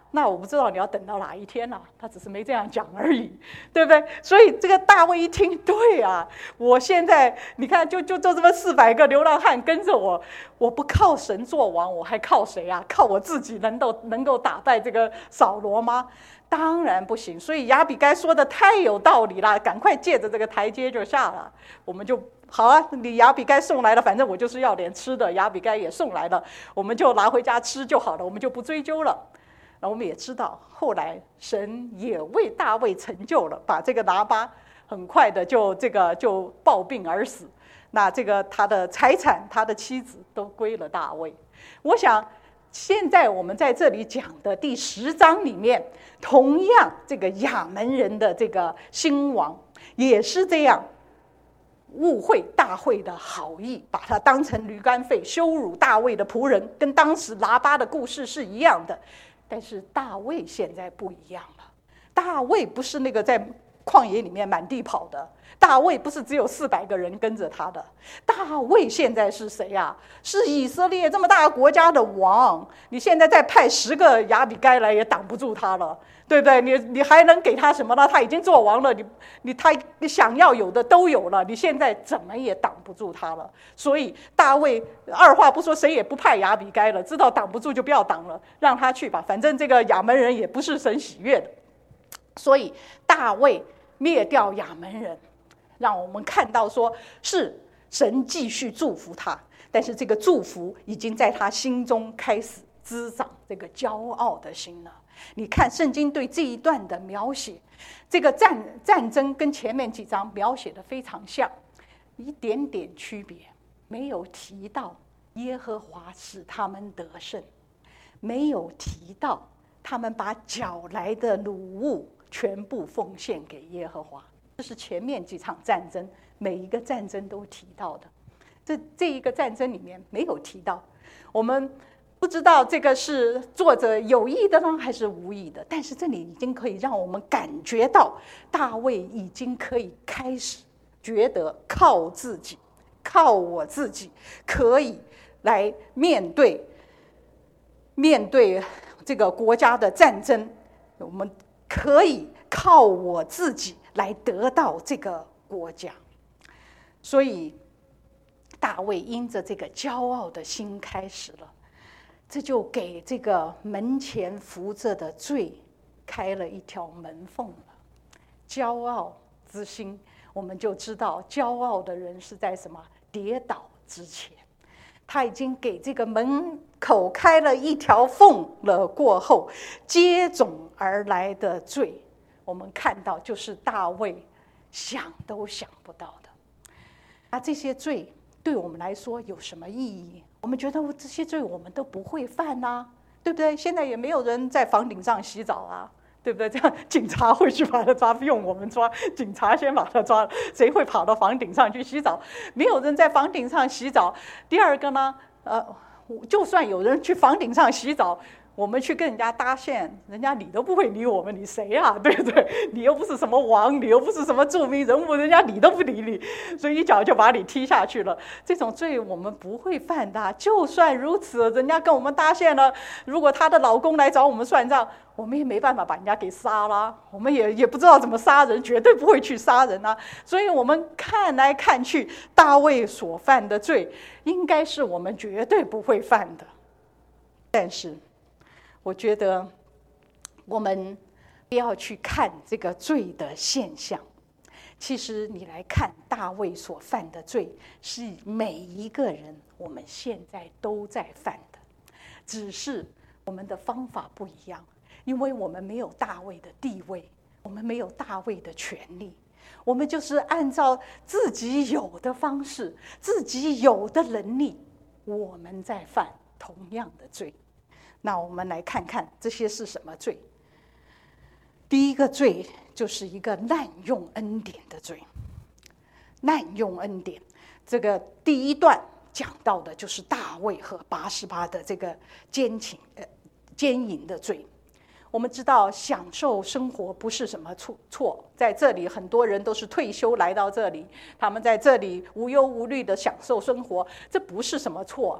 那我不知道你要等到哪一天啊，他只是没这样讲而已，对不对？所以这个大卫一听，对啊，我现在你看就就就这么四百个流浪汉跟着我，我不靠神做王，我还靠谁啊？靠我自己能够能够打败这个扫罗吗？当然不行。所以亚比该说的太有道理了，赶快借着这个台阶就下了。我们就好啊，你亚比该送来了，反正我就是要点吃的，亚比该也送来了，我们就拿回家吃就好了，我们就不追究了。那我们也知道，后来神也为大卫成就了，把这个拿巴很快的就这个就暴病而死。那这个他的财产、他的妻子都归了大卫。我想，现在我们在这里讲的第十章里面，同样这个亚门人的这个兴亡也是这样。误会大卫的好意，把他当成驴肝肺，羞辱大卫的仆人，跟当时拿巴的故事是一样的。但是大卫现在不一样了，大卫不是那个在旷野里面满地跑的，大卫不是只有四百个人跟着他的，大卫现在是谁啊？是以色列这么大国家的王，你现在再派十个亚比该来也挡不住他了，对不对？你你还能给他什么呢？他已经做王了，你你他你想要有的都有了，你现在怎么也挡不住他了。所以大卫二话不说，谁也不派亚比该了，知道挡不住就不要挡了，让他去吧，反正这个亚门人也不是神喜悦的。所以大卫灭掉亚门人，让我们看到说是神继续祝福他，但是这个祝福已经在他心中开始滋长这个骄傲的心了。你看圣经对这一段的描写，这个 战, 战争跟前面几章描写的非常像，一点点区别，没有提到耶和华使他们得胜，没有提到他们把缴来的掳物全部奉献给耶和华。这是前面几场战争每一个战争都提到的，这这一个战争里面没有提到。我们不知道这个是作者有意的呢还是无意的，但是这里已经可以让我们感觉到大卫已经可以开始觉得靠自己，靠我自己可以来面对面对这个国家的战争，我们可以靠我自己来得到这个国家。所以大卫因着这个骄傲的心开始了，这就给这个门前伏着的罪开了一条门缝了。骄傲之心，我们就知道骄傲的人是在什么跌倒之前，他已经给这个门口开了一条缝了，过后接踵而来的罪，我们看到就是大卫想都想不到的。那这些罪对我们来说有什么意义？我们觉得这些罪我们都不会犯啊，对不对？现在也没有人在房顶上洗澡啊，对不对？这样警察会去把他抓，不用我们抓，警察先把他抓了，谁会跑到房顶上去洗澡？没有人在房顶上洗澡。第二个呢，呃，就算有人去房顶上洗澡，我们去跟人家搭线，人家理都不会理我们，理谁啊？对不对？你又不是什么王，你又不是什么著名人物，人家理都不理你，所以一脚就把你踢下去了。这种罪我们不会犯的。就算如此，人家跟我们搭线了，如果她的老公来找我们算账，我们也没办法把人家给杀了，我们也也不知道怎么杀人，绝对不会去杀人啊。所以我们看来看去，大卫所犯的罪，应该是我们绝对不会犯的。但是我觉得我们不要去看这个罪的现象，其实你来看大卫所犯的罪，是每一个人我们现在都在犯的，只是我们的方法不一样，因为我们没有大卫的地位，我们没有大卫的权利，我们就是按照自己有的方式，自己有的能力，我们在犯同样的罪。那我们来看看这些是什么罪。第一个罪就是一个滥用恩典的罪。滥用恩典，这个第一段讲到的就是大卫和拔示巴的这个奸情呃奸淫的罪。我们知道享受生活不是什么错，在这里很多人都是退休来到这里，他们在这里无忧无虑的享受生活，这不是什么错。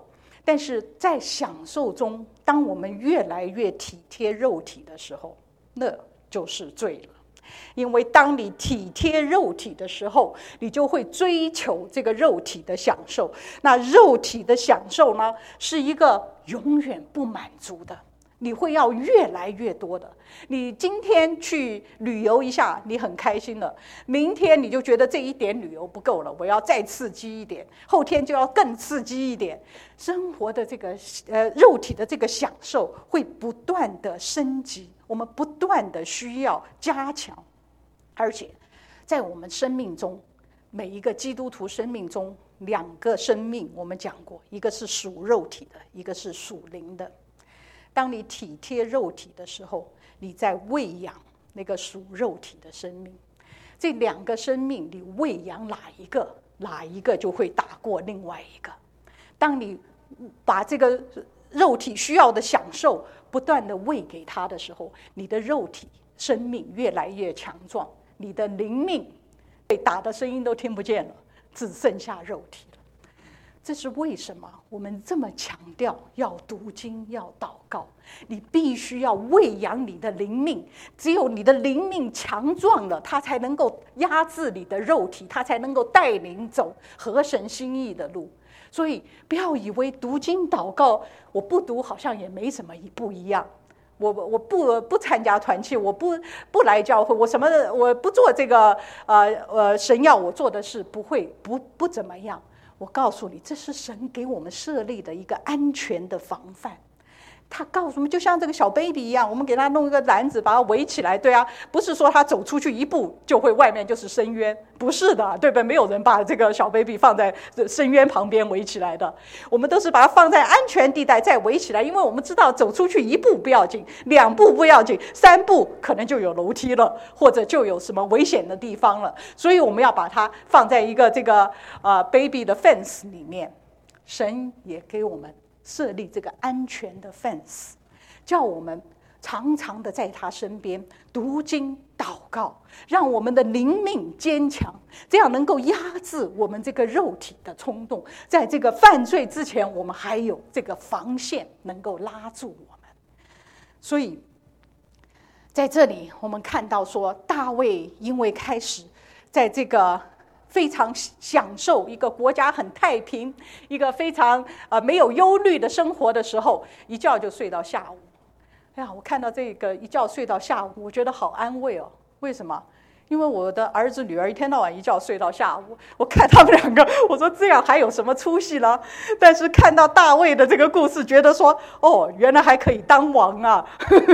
但是在享受中，当我们越来越体贴肉体的时候，那就是罪了。因为当你体贴肉体的时候，你就会追求这个肉体的享受。那肉体的享受呢，是一个永远不满足的，你会要越来越多的。你今天去旅游一下，你很开心了，明天你就觉得这一点旅游不够了，我要再刺激一点，后天就要更刺激一点。生活的这个呃肉体的这个享受会不断的升级，我们不断的需要加强。而且在我们生命中，每一个基督徒生命中，两个生命我们讲过，一个是属肉体的，一个是属灵的。当你体贴肉体的时候，你在喂养那个属肉体的生命。这两个生命你喂养哪一个，哪一个就会打过另外一个。当你把这个肉体需要的享受不断的喂给他的时候，你的肉体生命越来越强壮，你的灵命被打的声音都听不见了，只剩下肉体了。这是为什么我们这么强调要读经要祷告，你必须要喂养你的灵命，只有你的灵命强壮了，它才能够压制你的肉体，它才能够带领走合神心意的路。所以不要以为读经祷告我不读好像也没什么不一样，我我不不参加团契，我不不来教会，我什么我不做这个呃呃神要我做的事，不会不不怎么样。我告诉你，这是神给我们设立的一个安全的防范。他告诉我们，就像这个小 baby 一样，我们给他弄一个篮子把他围起来，对啊，不是说他走出去一步就会外面就是深渊，不是的，对不对？没有人把这个小 baby 放在深渊旁边围起来的，我们都是把它放在安全地带再围起来，因为我们知道走出去一步不要紧，两步不要紧，三步可能就有楼梯了，或者就有什么危险的地方了，所以我们要把它放在一个这个呃 baby 的 fence 里面。神也给我们设立这个安全的 fence， 叫我们常常的在他身边读经祷告，让我们的灵命坚强，这样能够压制我们这个肉体的冲动。在这个犯罪之前，我们还有这个防线能够拉住我们。所以在这里我们看到说，大卫因为开始在这个非常享受一个国家很太平，一个非常呃没有忧虑的生活的时候，一觉就睡到下午。哎呀，我看到这个一觉睡到下午，我觉得好安慰哦。为什么？因为我的儿子女儿一天到晚一觉睡到下午，我看他们两个，我说这样还有什么出息呢？但是看到大卫的这个故事，觉得说哦，原来还可以当王啊。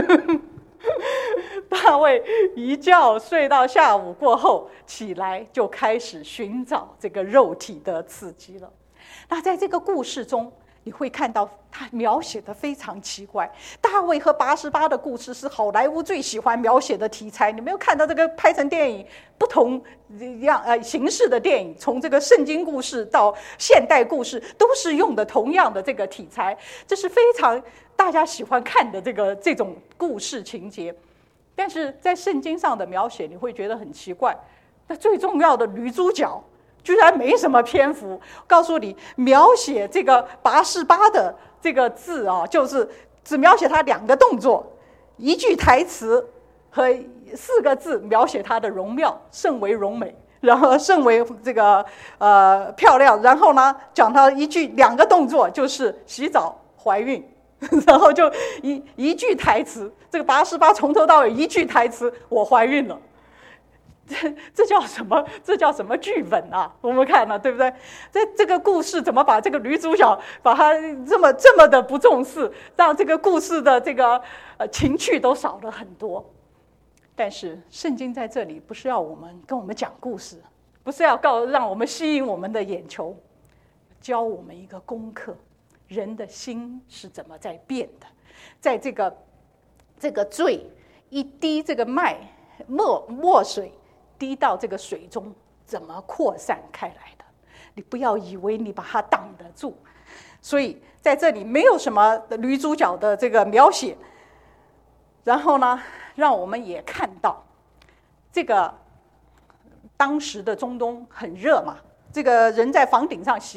大卫一觉睡到下午过后，起来就开始寻找这个肉体的刺激了。那在这个故事中，你会看到他描写的非常奇怪。大卫和拔示巴的故事是好莱坞最喜欢描写的题材。你没有看到这个拍成电影，不同样呃形式的电影，从这个圣经故事到现代故事，都是用的同样的这个题材，这是非常大家喜欢看的这个这种故事情节。但是在圣经上的描写，你会觉得很奇怪。那最重要的女主角居然没什么篇幅。告诉你，描写这个拔示巴的这个字啊，就是只描写他两个动作，一句台词和四个字描写他的容貌，甚为荣美，然后甚为这个呃漂亮。然后呢，讲他一句两个动作，就是洗澡、怀孕。然后就一一句台词，这个拔示巴从头到尾一句台词，我怀孕了。这这叫什么？这叫什么剧本啊？我们看了，对不对？这这个故事怎么把这个女主角把她这么这么的不重视，让这个故事的这个呃情趣都少了很多。但是圣经在这里不是要我们跟我们讲故事，不是要告让我们吸引我们的眼球，教我们一个功课。人的心是怎么在变的？在这个这个罪一滴这个麦墨墨水滴到这个水中，怎么扩散开来的？你不要以为你把它挡得住。所以在这里没有什么女主角的这个描写。然后呢，让我们也看到这个当时的中东很热嘛，这个人在房顶上洗澡，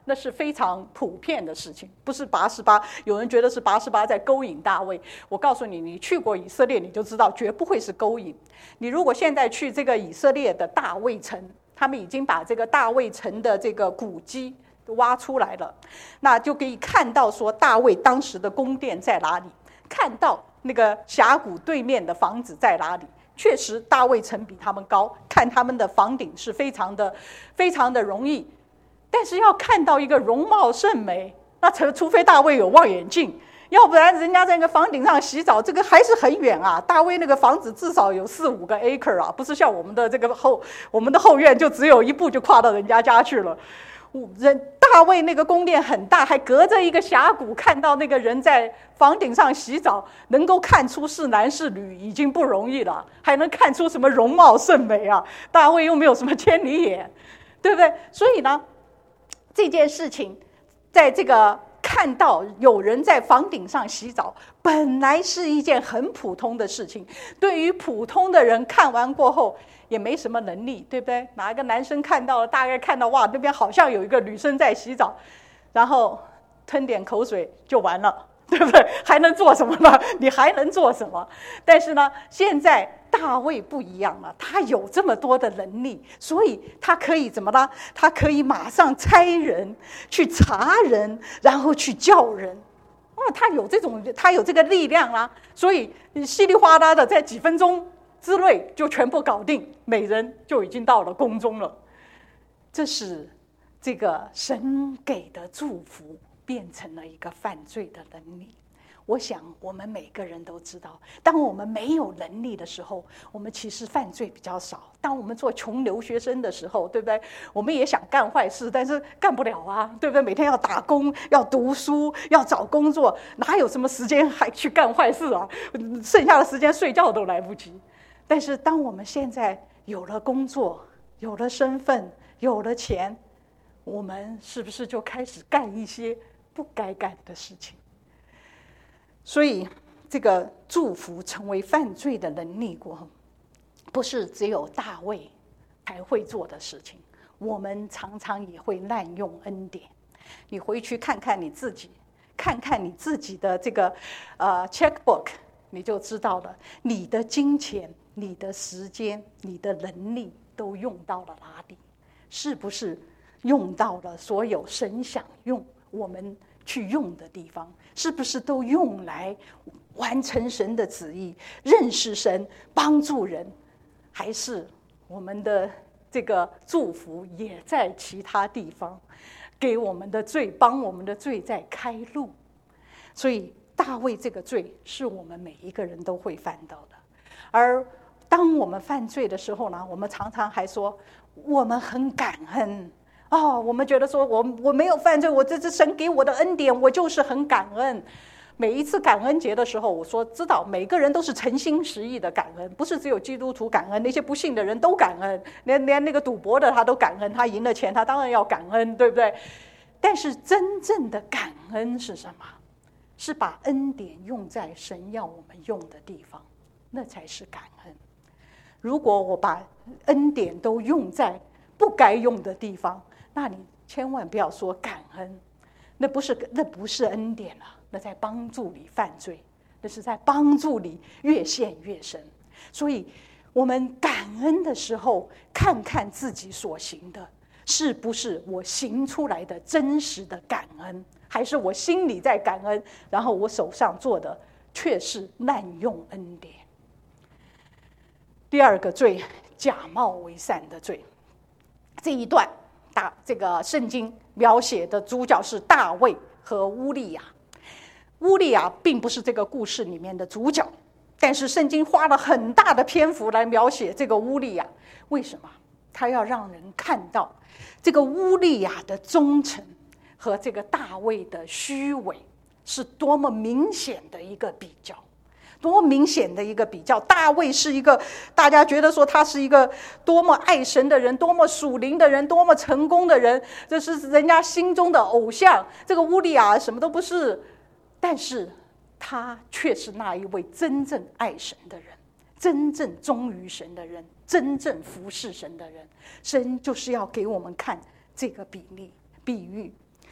那是非常普遍的事情，不是拔示巴。有人觉得是拔示巴在勾引大卫，我告诉你，你去过以色列你就知道，绝不会是勾引。你如果现在去这个以色列的大卫城，他们已经把这个大卫城的这个古迹挖出来了，那就可以看到说大卫当时的宫殿在哪里，看到那个峡谷对面的房子在哪里。确实大卫城比他们高，看他们的房顶是非常的非常的容易，但是要看到一个容貌甚美，那除非大卫有望远镜，要不然人家在那个房顶上洗澡，这个还是很远啊。大卫那个房子至少有四五个 acre 啊，不是像我们的这个后我们的后院就只有一步就跨到人家家去了。人大卫那个宫殿很大，还隔着一个峡谷，看到那个人在房顶上洗澡，能够看出是男是女已经不容易了，还能看出什么容貌甚美啊？大卫又没有什么千里眼，对不对？所以呢，这件事情在这个看到有人在房顶上洗澡，本来是一件很普通的事情，对于普通的人看完过后也没什么能力，对不对？哪一个男生看到了，大概看到哇，那边好像有一个女生在洗澡，然后吞点口水就完了，对不对？还能做什么呢？你还能做什么？但是呢，现在大卫不一样了，他有这么多的能力，所以他可以怎么呢？他可以马上差人去查人，然后去叫人。哦，他有这种，他有这个力量啦，所以稀里哗啦的在几分钟之内就全部搞定，每人就已经到了宫中了。这是这个神给的祝福变成了一个犯罪的能力。我想我们每个人都知道，当我们没有能力的时候，我们其实犯罪比较少。当我们做穷留学生的时候，对不对？我们也想干坏事，但是干不了啊，对不对？每天要打工，要读书，要找工作，哪有什么时间还去干坏事啊？剩下的时间睡觉都来不及。但是当我们现在有了工作，有了身份，有了钱，我们是不是就开始干一些不该干的事情？所以这个祝福成为犯罪的能力过后，不是只有大卫才会做的事情，我们常常也会滥用恩典。你回去看看你自己，看看你自己的这个呃 checkbook， 你就知道了，你的金钱、你的时间、你的能力都用到了哪里？是不是用到了所有神想用我们去用的地方？是不是都用来完成神的旨意，认识神，帮助人？还是我们的这个祝福也在其他地方给我们的罪，帮我们的罪在开路？所以大卫这个罪是我们每一个人都会犯到的。而当我们犯罪的时候呢，我们常常还说我们很感恩哦，我们觉得说我我没有犯罪，我这是神给我的恩典，我就是很感恩。每一次感恩节的时候，我说知道每个人都是诚心实意的感恩，不是只有基督徒感恩，那些不信的人都感恩，连连那个赌博的他都感恩，他赢了钱他当然要感恩，对不对？但是真正的感恩是什么？是把恩典用在神要我们用的地方，那才是感恩。如果我把恩典都用在不该用的地方，那你千万不要说感恩，那不是那不是恩典了，那在帮助你犯罪，那是在帮助你越陷越深。所以我们感恩的时候，看看自己所行的是不是我行出来的真实的感恩，还是我心里在感恩，然后我手上做的却是滥用恩典。第二个罪，假冒为善的罪。这一段大这个圣经描写的主角是大卫和乌利亚。乌利亚并不是这个故事里面的主角，但是圣经花了很大的篇幅来描写这个乌利亚。为什么？他要让人看到这个乌利亚的忠诚和这个大卫的虚伪是多么明显的一个比较。多明显的一个比较，大卫是一个大家觉得说他是一个多么爱神的人，多么属灵的人，多么成功的人，这是人家心中的偶像。这个乌利亚什么都不是，但是他却是那一位真正爱神的人，真正忠于神的人，真正服侍神的人。神就是要给我们看这个比例比喻。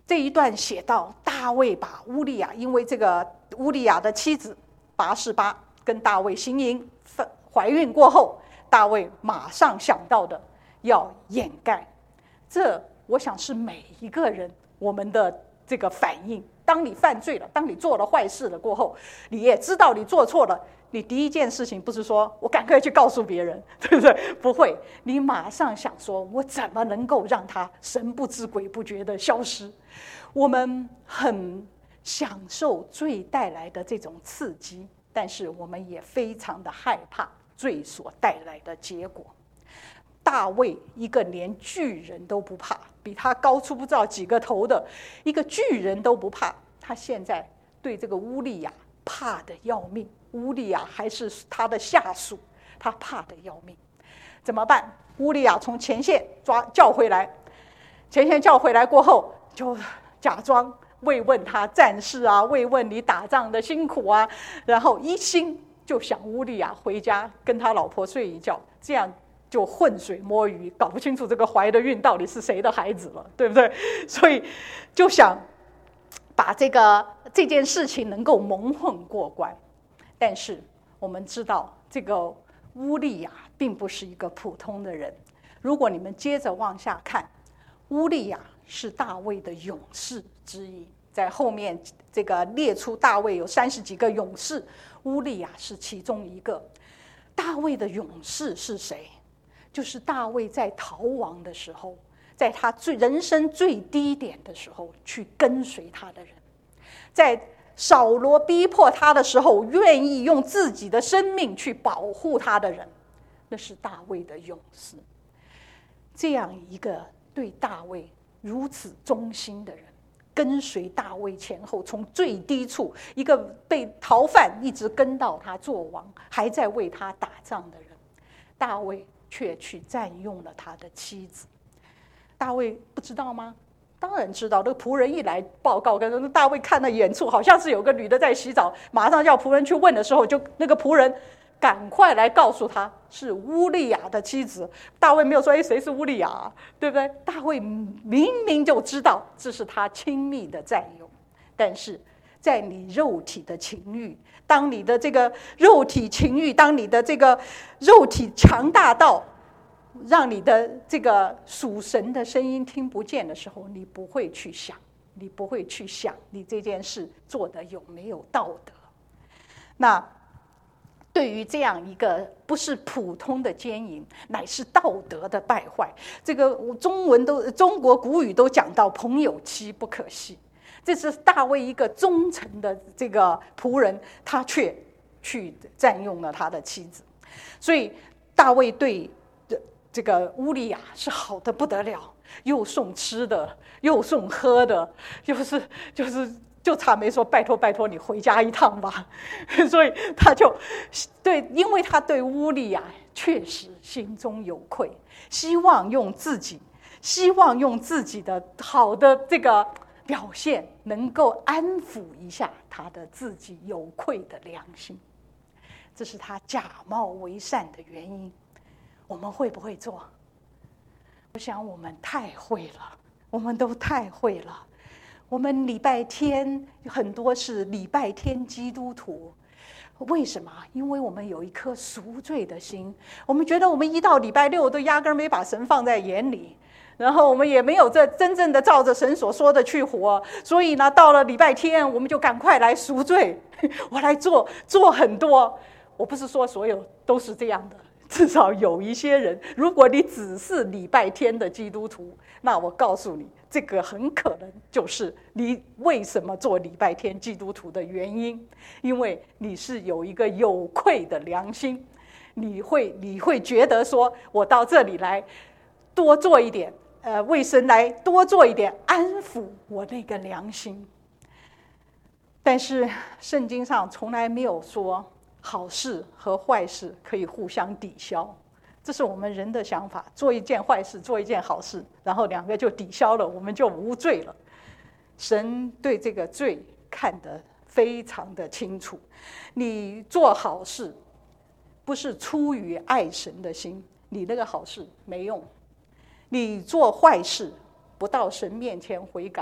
这一段写到大卫把乌利亚，因为这个乌利亚的妻子拔示巴跟大卫行淫，怀孕过后，大卫马上想到的要掩盖。这我想是每一个人我们的这个反应。当你犯罪了，当你做了坏事了过后，你也知道你做错了，你第一件事情不是说我赶快去告诉别人，对不对？不会，你马上想说我怎么能够让他神不知鬼不觉的消失。我们很享受罪带来的这种刺激，但是我们也非常的害怕罪所带来的结果。大卫一个连巨人都不怕，比他高出不知道几个头的一个巨人都不怕，他现在对这个乌利亚怕得要命。乌利亚还是他的下属，他怕得要命。怎么办？乌利亚从前线抓叫回来，前线叫回来过后，就假装慰问他战事啊，慰问你打仗的辛苦啊，然后一心就想乌利亚回家跟他老婆睡一觉，这样就浑水摸鱼，搞不清楚这个怀的孕到底是谁的孩子了，对不对？所以就想把这个这件事情能够蒙混过关。但是我们知道，这个乌利亚并不是一个普通的人。如果你们接着往下看，乌利亚是大卫的勇士之一，在后面这个列出大卫有三十几个勇士，乌利亚是其中一个。大卫的勇士是谁？就是大卫在逃亡的时候，在他最人生最低点的时候去跟随他的人，在扫罗逼迫他的时候愿意用自己的生命去保护他的人，那是大卫的勇士。这样一个对大卫如此忠心的人，跟随大卫前后，从最低处一个被逃犯一直跟到他做王，还在为他打仗的人，大卫却去占用了他的妻子。大卫不知道吗？当然知道。那个仆人一来报告，跟大卫看到远处好像是有个女的在洗澡，马上叫仆人去问的时候，就那个仆人赶快来告诉他是乌利亚的妻子。大卫没有说哎，谁是乌利亚啊，对不对？大卫明明就知道这是他亲密的战友，但是在你肉体的情欲，当你的这个肉体情欲，当你的这个肉体强大到让你的这个属神的声音听不见的时候，你不会去想，你不会去想你这件事做的有没有道德。那对于这样一个不是普通的奸淫，乃是道德的败坏，这个中文都中国古语都讲到朋友妻不可戏。这是大卫一个忠诚的这个仆人，他却去占用了他的妻子。所以大卫对这个乌利亚是好的不得了，又送吃的，又送喝的，就是就是就差没说拜托拜托你回家一趟吧。所以他就对，因为他对乌利亚确实心中有愧，希望用自己希望用自己的好的这个表现能够安抚一下他的自己有愧的良心，这是他假冒为善的原因。我们会不会做？我想我们太会了，我们都太会了。我们礼拜天很多是礼拜天基督徒，为什么？因为我们有一颗赎罪的心，我们觉得我们一到礼拜六都压根没把神放在眼里，然后我们也没有这真正的照着神所说的去活，所以呢，到了礼拜天我们就赶快来赎罪，我来做做很多。我不是说所有都是这样的，至少有一些人，如果你只是礼拜天的基督徒，那我告诉你，这个很可能就是你为什么做礼拜天基督徒的原因，因为你是有一个有愧的良心，你会你会觉得说，我到这里来多做一点，呃，为神来多做一点，安抚我那个良心。但是圣经上从来没有说好事和坏事可以互相抵消，这是我们人的想法，做一件坏事做一件好事，然后两个就抵消了，我们就无罪了。神对这个罪看得非常的清楚，你做好事不是出于爱神的心，你那个好事没用；你做坏事不到神面前悔改，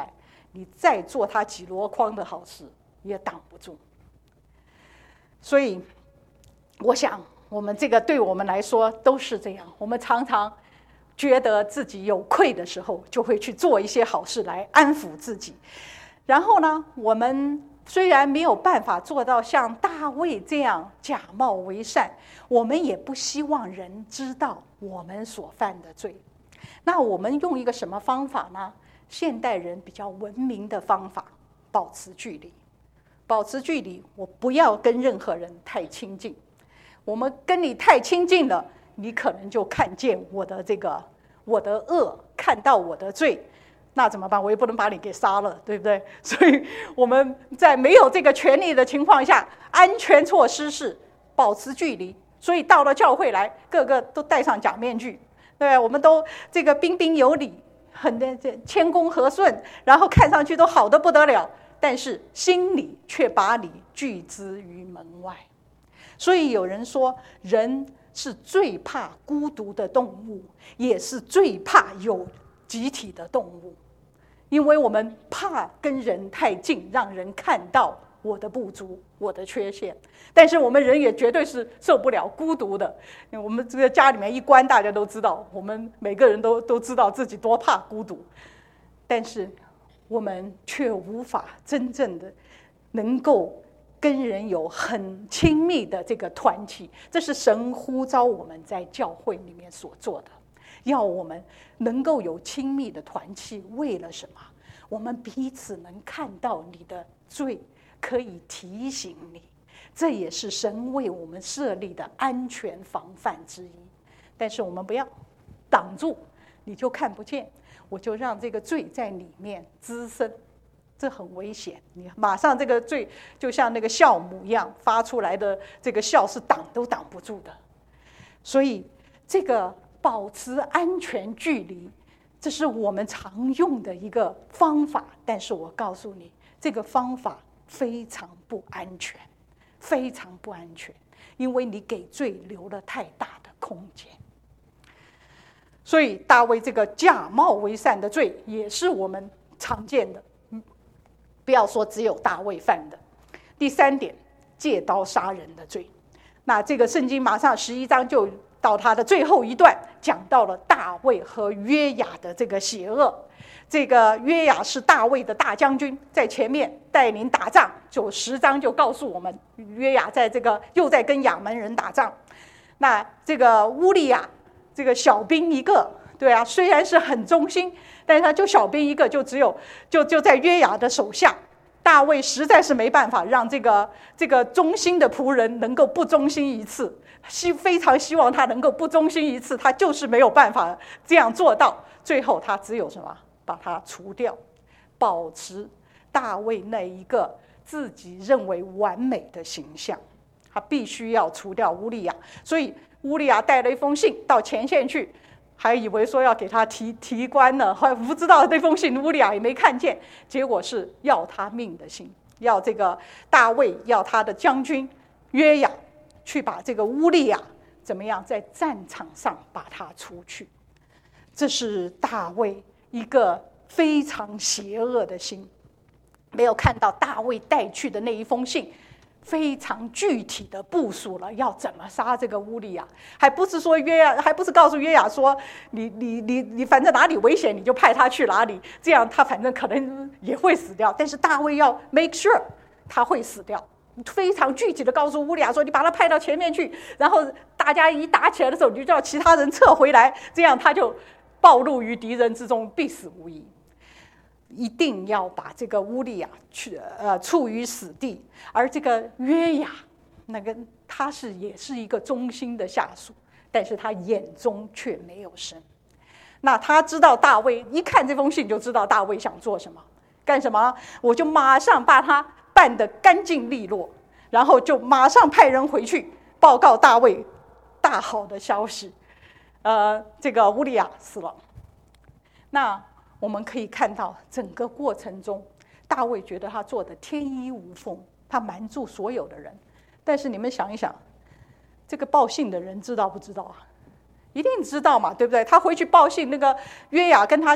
你再做他几箩筐的好事也挡不住。所以我想我们这个对我们来说都是这样，我们常常觉得自己有愧的时候，就会去做一些好事来安抚自己。然后呢，我们虽然没有办法做到像大卫这样假冒为善，我们也不希望人知道我们所犯的罪。那我们用一个什么方法呢？现代人比较文明的方法，保持距离。保持距离，我不要跟任何人太亲近。我们跟你太亲近了，你可能就看见我的这个我的恶，看到我的罪，那怎么办？我也不能把你给杀了，对不对？所以我们在没有这个权利的情况下，安全措施是保持距离。所以到了教会来，个个都戴上假面具，对，我们都这个彬彬有礼，很谦恭和顺，然后看上去都好得不得了，但是心里却把你拒之于门外。所以有人说，人是最怕孤独的动物，也是最怕有集体的动物，因为我们怕跟人太近，让人看到我的不足，我的缺陷。但是我们人也绝对是受不了孤独的。我们这个家里面一关，大家都知道，我们每个人都都知道自己多怕孤独，但是我们却无法真正的能够跟人有很亲密的这个团契。这是神呼召我们在教会里面所做的，要我们能够有亲密的团契。为了什么？我们彼此能看到你的罪，可以提醒你，这也是神为我们设立的安全防范之一。但是我们不要挡住，你就看不见，我就让这个罪在里面滋生，这很危险。你马上这个罪就像那个酵母一样，发出来的这个酵是挡都挡不住的。所以这个保持安全距离，这是我们常用的一个方法。但是我告诉你，这个方法非常不安全，非常不安全，因为你给罪留了太大的空间。所以大卫这个假冒为善的罪也是我们常见的，不要说只有大卫犯的。第三点，借刀杀人的罪。那这个圣经马上十一章就到他的最后一段，讲到了大卫和约雅的这个邪恶。这个约雅是大卫的大将军，在前面带领打仗，就十章就告诉我们，约雅在这个又在跟亚门人打仗。那这个乌利亚这个小兵一个，对啊，虽然是很忠心，但是他就小兵一个，就只有就就在约雅的手下。大卫实在是没办法让这个这个忠心的仆人能够不忠心一次，希非常希望他能够不忠心一次，他就是没有办法这样做到。最后他只有什么？把他除掉，保持大卫那一个自己认为完美的形象。他必须要除掉乌利亚，所以乌利亚带了一封信到前线去，还以为说要给他提提官呢，还不知道那封信乌利亚也没看见，结果是要他命的信，要这个大卫要他的将军约雅去把这个乌利亚怎么样在战场上把他除去。这是大卫一个非常邪恶的心。没有看到大卫带去的那一封信非常具体的部署了要怎么杀这个乌利亚，还不是说约雅，还不是告诉约雅说你你你你反正哪里危险你就派他去哪里，这样他反正可能也会死掉。但是大卫要 make sure 他会死掉，非常具体的告诉乌利亚说，你把他派到前面去，然后大家一打起来的时候，你就叫其他人撤回来，这样他就暴露于敌人之中，必死无疑。一定要把这个乌利亚去呃处于死地。而这个约雅，那个他是也是一个忠心的下属，但是他眼中却没有神。那他知道大卫，一看这封信就知道大卫想做什么，干什么？我就马上把他办得干净利落，然后就马上派人回去报告大卫大好的消息，呃，这个乌利亚死了。那我们可以看到整个过程中，大卫觉得他做的天衣无缝，他瞒住所有的人。但是你们想一想，这个报信的人知道不知道啊？一定知道嘛，对不对？他回去报信，那个约雅跟他讲，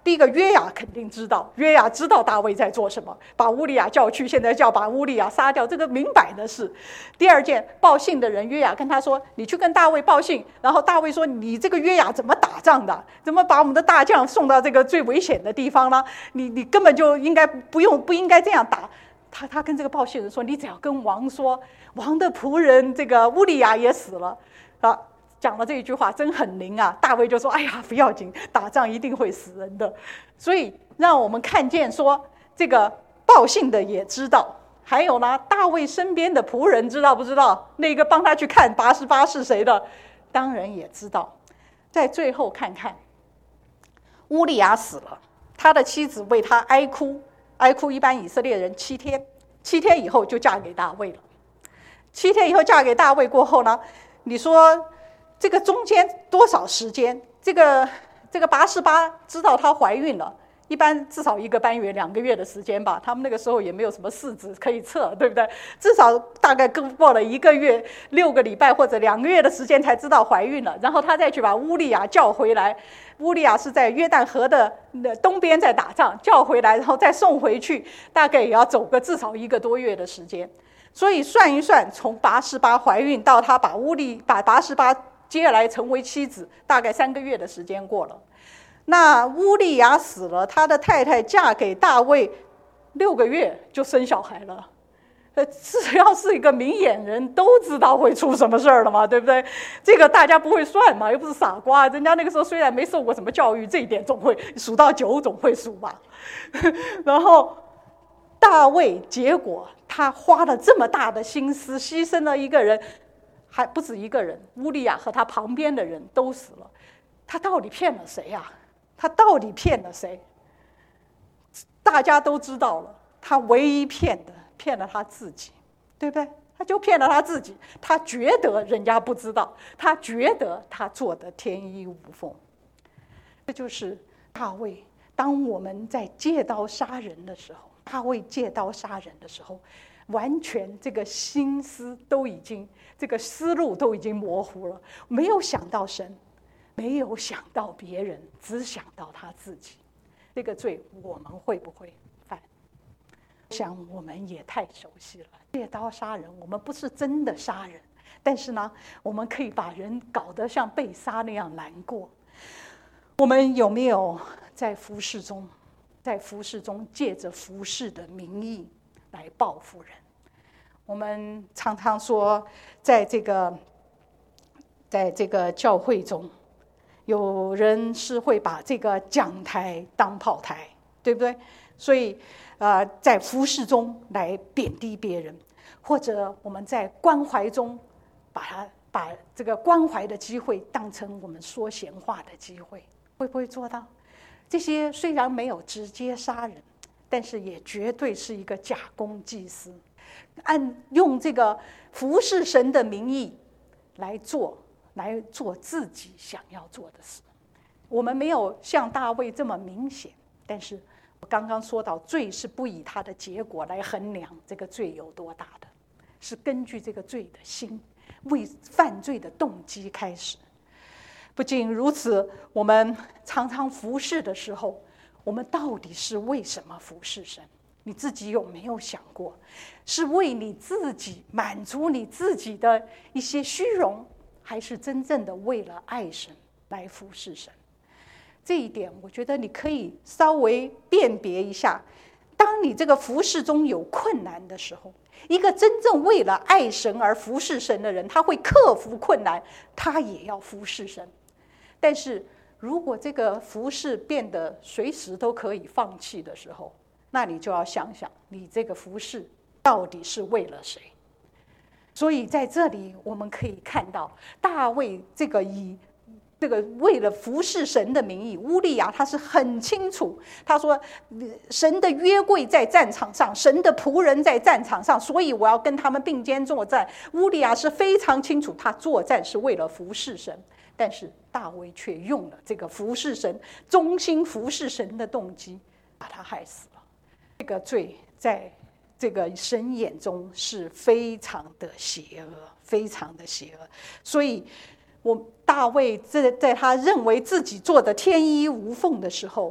第一个约雅肯定知道，约雅知道大卫在做什么，把乌利亚叫去，现在叫把乌利亚杀掉，这个明摆的事。第二件，报信的人约雅跟他说，你去跟大卫报信，然后大卫说，你这个约雅怎么打仗的，怎么把我们的大将送到这个最危险的地方呢？你你根本就应该不用不应该这样打。他他跟这个报信人说，你只要跟王说，王的仆人这个乌利亚也死了啊。讲了这一句话真很灵啊！大卫就说：“哎呀，不要紧，打仗一定会死人的。”所以让我们看见说，这个报信的也知道，还有呢，大卫身边的仆人知道不知道？那个帮他去看拔示巴是谁的，当然也知道。在最后看看，乌利亚死了，他的妻子为他哀哭，哀哭一般以色列人七天，七天以后就嫁给大卫了。七天以后嫁给大卫过后呢，你说？这个中间多少时间？这个这个拔示巴知道她怀孕了，一般至少一个半月、两个月的时间吧。他们那个时候也没有什么试纸可以测，对不对？至少大概过了一个月、六个礼拜或者两个月的时间才知道怀孕了。然后他再去把乌利亚叫回来，乌利亚是在约旦河的东边在打仗，叫回来然后再送回去，大概也要走个至少一个多月的时间。所以算一算，从拔示巴怀孕到他把乌利把拔示巴接下来成为妻子，大概三个月的时间过了。那乌利亚死了，他的太太嫁给大卫，六个月就生小孩了。呃，只要是一个明眼人都知道会出什么事儿了嘛，对不对？这个大家不会算嘛，又不是傻瓜。人家那个时候虽然没受过什么教育，这一点总会数到九，总会数吧。然后大卫，结果他花了这么大的心思，牺牲了一个人。还不止一个人，乌利亚和他旁边的人都死了。他到底骗了谁呀、啊？他到底骗了谁？大家都知道了，他唯一骗的，骗了他自己，对不对？他就骗了他自己，他觉得人家不知道，他觉得他做的天衣无缝。这就是大卫。当我们在借刀杀人的时候，大卫借刀杀人的时候，完全这个心思都已经，这个思路都已经模糊了，没有想到神，没有想到别人，只想到他自己。这个罪我们会不会犯？想我们也太熟悉了。借刀杀人，我们不是真的杀人，但是呢，我们可以把人搞得像被杀那样难过。我们有没有在服事中，在服事中借着服事的名义来报复人？我们常常说，在这个在这个教会中，有人是会把这个讲台当炮台，对不对？所以，呃，在服事中来贬低别人，或者我们在关怀中，把它把这个关怀的机会当成我们说闲话的机会，会不会做到？这些虽然没有直接杀人，但是也绝对是一个假公济私，按用这个服侍神的名义来做，来做自己想要做的事。我们没有像大卫这么明显，但是我刚刚说到，罪是不以他的结果来衡量这个罪有多大的，是根据这个罪的心，为犯罪的动机开始。不仅如此，我们常常服侍的时候，我们到底是为什么服侍神？你自己有没有想过，是为你自己满足你自己的一些虚荣，还是真正的为了爱神来服侍神？这一点我觉得你可以稍微辨别一下。当你这个服侍中有困难的时候，一个真正为了爱神而服侍神的人，他会克服困难，他也要服侍神。但是如果这个服侍变得随时都可以放弃的时候，那你就要想想，你这个服侍到底是为了谁？所以在这里我们可以看到，大卫这个以这个为了服侍神的名义，乌利亚他是很清楚，他说神的约柜在战场上，神的仆人在战场上，所以我要跟他们并肩作战。乌利亚是非常清楚，他作战是为了服侍神，但是大卫却用了这个服侍神、忠心服侍神的动机，把他害死了。这个罪在这个神眼中是非常的邪恶，非常的邪恶。所以我大卫在在他认为自己做的天衣无缝的时候，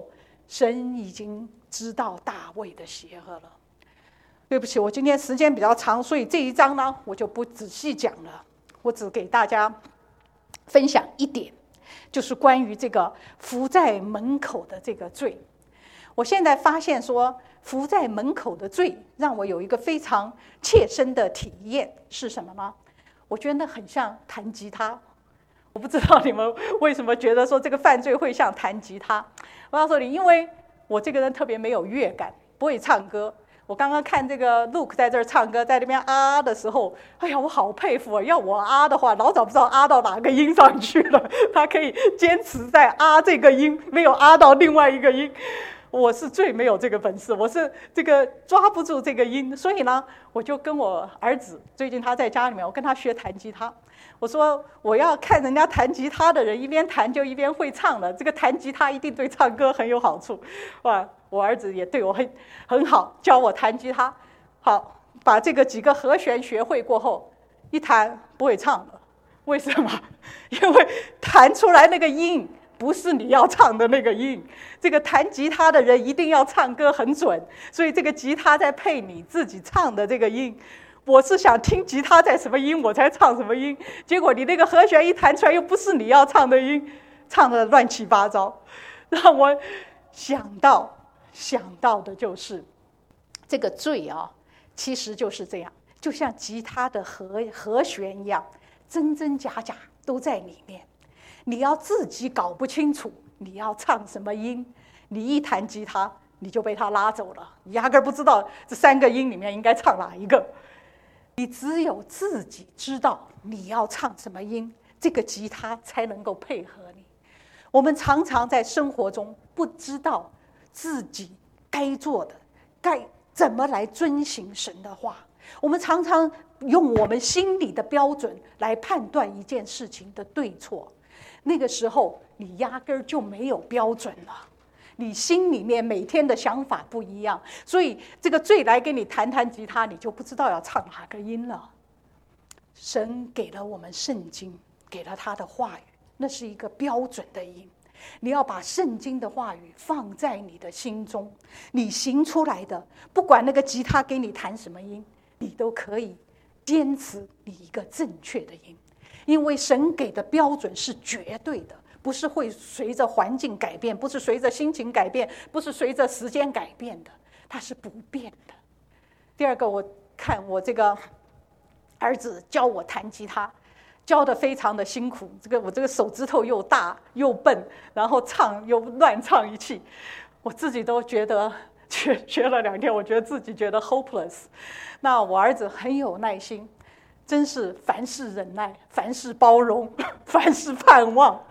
神已经知道大卫的邪恶了。对不起，我今天时间比较长，所以这一章呢，我就不仔细讲了，我只给大家分享一点，就是关于这个伏在门口的这个罪。我现在发现说，伏在门口的罪让我有一个非常切身的体验，是什么呢？我觉得很像弹吉他。我不知道你们为什么觉得说这个犯罪会像弹吉他。我告诉你，因为我这个人特别没有乐感，不会唱歌。我刚刚看这个 Luke 在这儿唱歌，在那边啊的时候，哎呀，我好佩服啊！要我啊的话，老早不知道啊到哪个音上去了。他可以坚持在啊这个音，没有啊到另外一个音。我是最没有这个本事，我是这个抓不住这个音，所以呢，我就跟我儿子，最近他在家里面，我跟他学弹吉他。我说我要看人家弹吉他的人一边弹就一边会唱了，这个弹吉他一定对唱歌很有好处。哇，我儿子也对我很很好，教我弹吉他。好，把这个几个和弦学会过后，一弹不会唱了。为什么？因为弹出来那个音不是你要唱的那个音。这个弹吉他的人一定要唱歌很准，所以这个吉他在配你自己唱的这个音。我是想听吉他在什么音我才唱什么音，结果你那个和弦一弹出来又不是你要唱的音，唱的乱七八糟。让我想到想到的就是这个罪啊，其实就是这样，就像吉他的和和弦一样，真真假假都在里面。你要自己搞不清楚你要唱什么音，你一弹吉他你就被他拉走了，你压根不知道这三个音里面应该唱哪一个。你只有自己知道你要唱什么音，这个吉他才能够配合你。我们常常在生活中不知道自己该做的，该怎么来遵行神的话。我们常常用我们心里的标准来判断一件事情的对错，那个时候你压根儿就没有标准了。你心里面每天的想法不一样，所以这个罪来给你弹弹吉他，你就不知道要唱哪个音了。神给了我们圣经，给了他的话语，那是一个标准的音。你要把圣经的话语放在你的心中，你行出来的，不管那个吉他给你弹什么音，你都可以坚持你一个正确的音，因为神给的标准是绝对的，不是会随着环境改变，不是随着心情改变，不是随着时间改变的，它是不变的。第二个，我看我这个儿子教我弹吉他，教得非常的辛苦，这个我这个手指头又大又笨，然后唱又乱唱一气，我自己都觉得学学了两天，我觉得自己觉得 hopeless。那我儿子很有耐心，真是凡事忍耐，凡事包容，凡事盼望。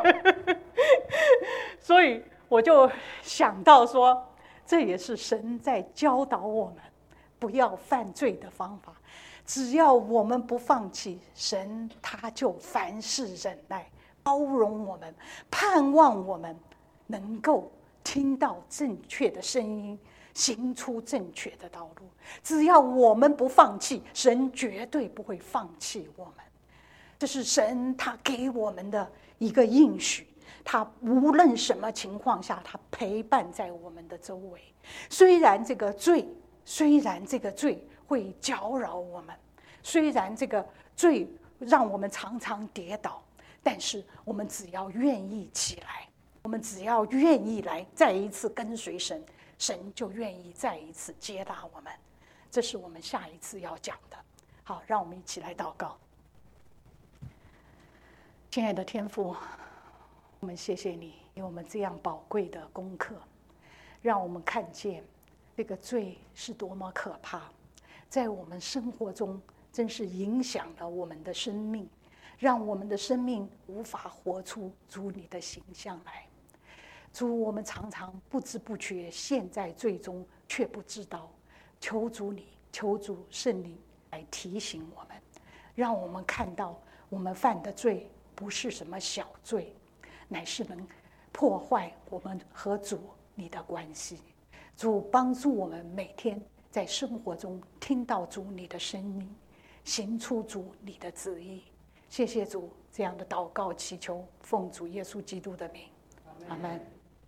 所以我就想到说，这也是神在教导我们不要犯罪的方法。只要我们不放弃，神他就凡事忍耐，包容我们，盼望我们能够听到正确的声音，行出正确的道路。只要我们不放弃，神绝对不会放弃我们。这是神他给我们的一个应许，他无论什么情况下，他陪伴在我们的周围。虽然这个罪，虽然这个罪会搅扰我们，虽然这个罪让我们常常跌倒，但是我们只要愿意起来，我们只要愿意来再一次跟随神，神就愿意再一次接纳我们。这是我们下一次要讲的。好，让我们一起来祷告。亲爱的天父，我们谢谢你给我们这样宝贵的功课，让我们看见这个罪是多么可怕，在我们生活中真是影响了我们的生命，让我们的生命无法活出主你的形象来。主，我们常常不知不觉陷在罪中，却不知道。求主你，求主圣灵来提醒我们，让我们看到我们犯的罪不是什么小罪，乃是能破坏我们和主你的关系。主帮助我们每天在生活中听到主你的声音，行出主你的旨意。谢谢主，这样的祷告祈求，奉主耶稣基督的名，阿们。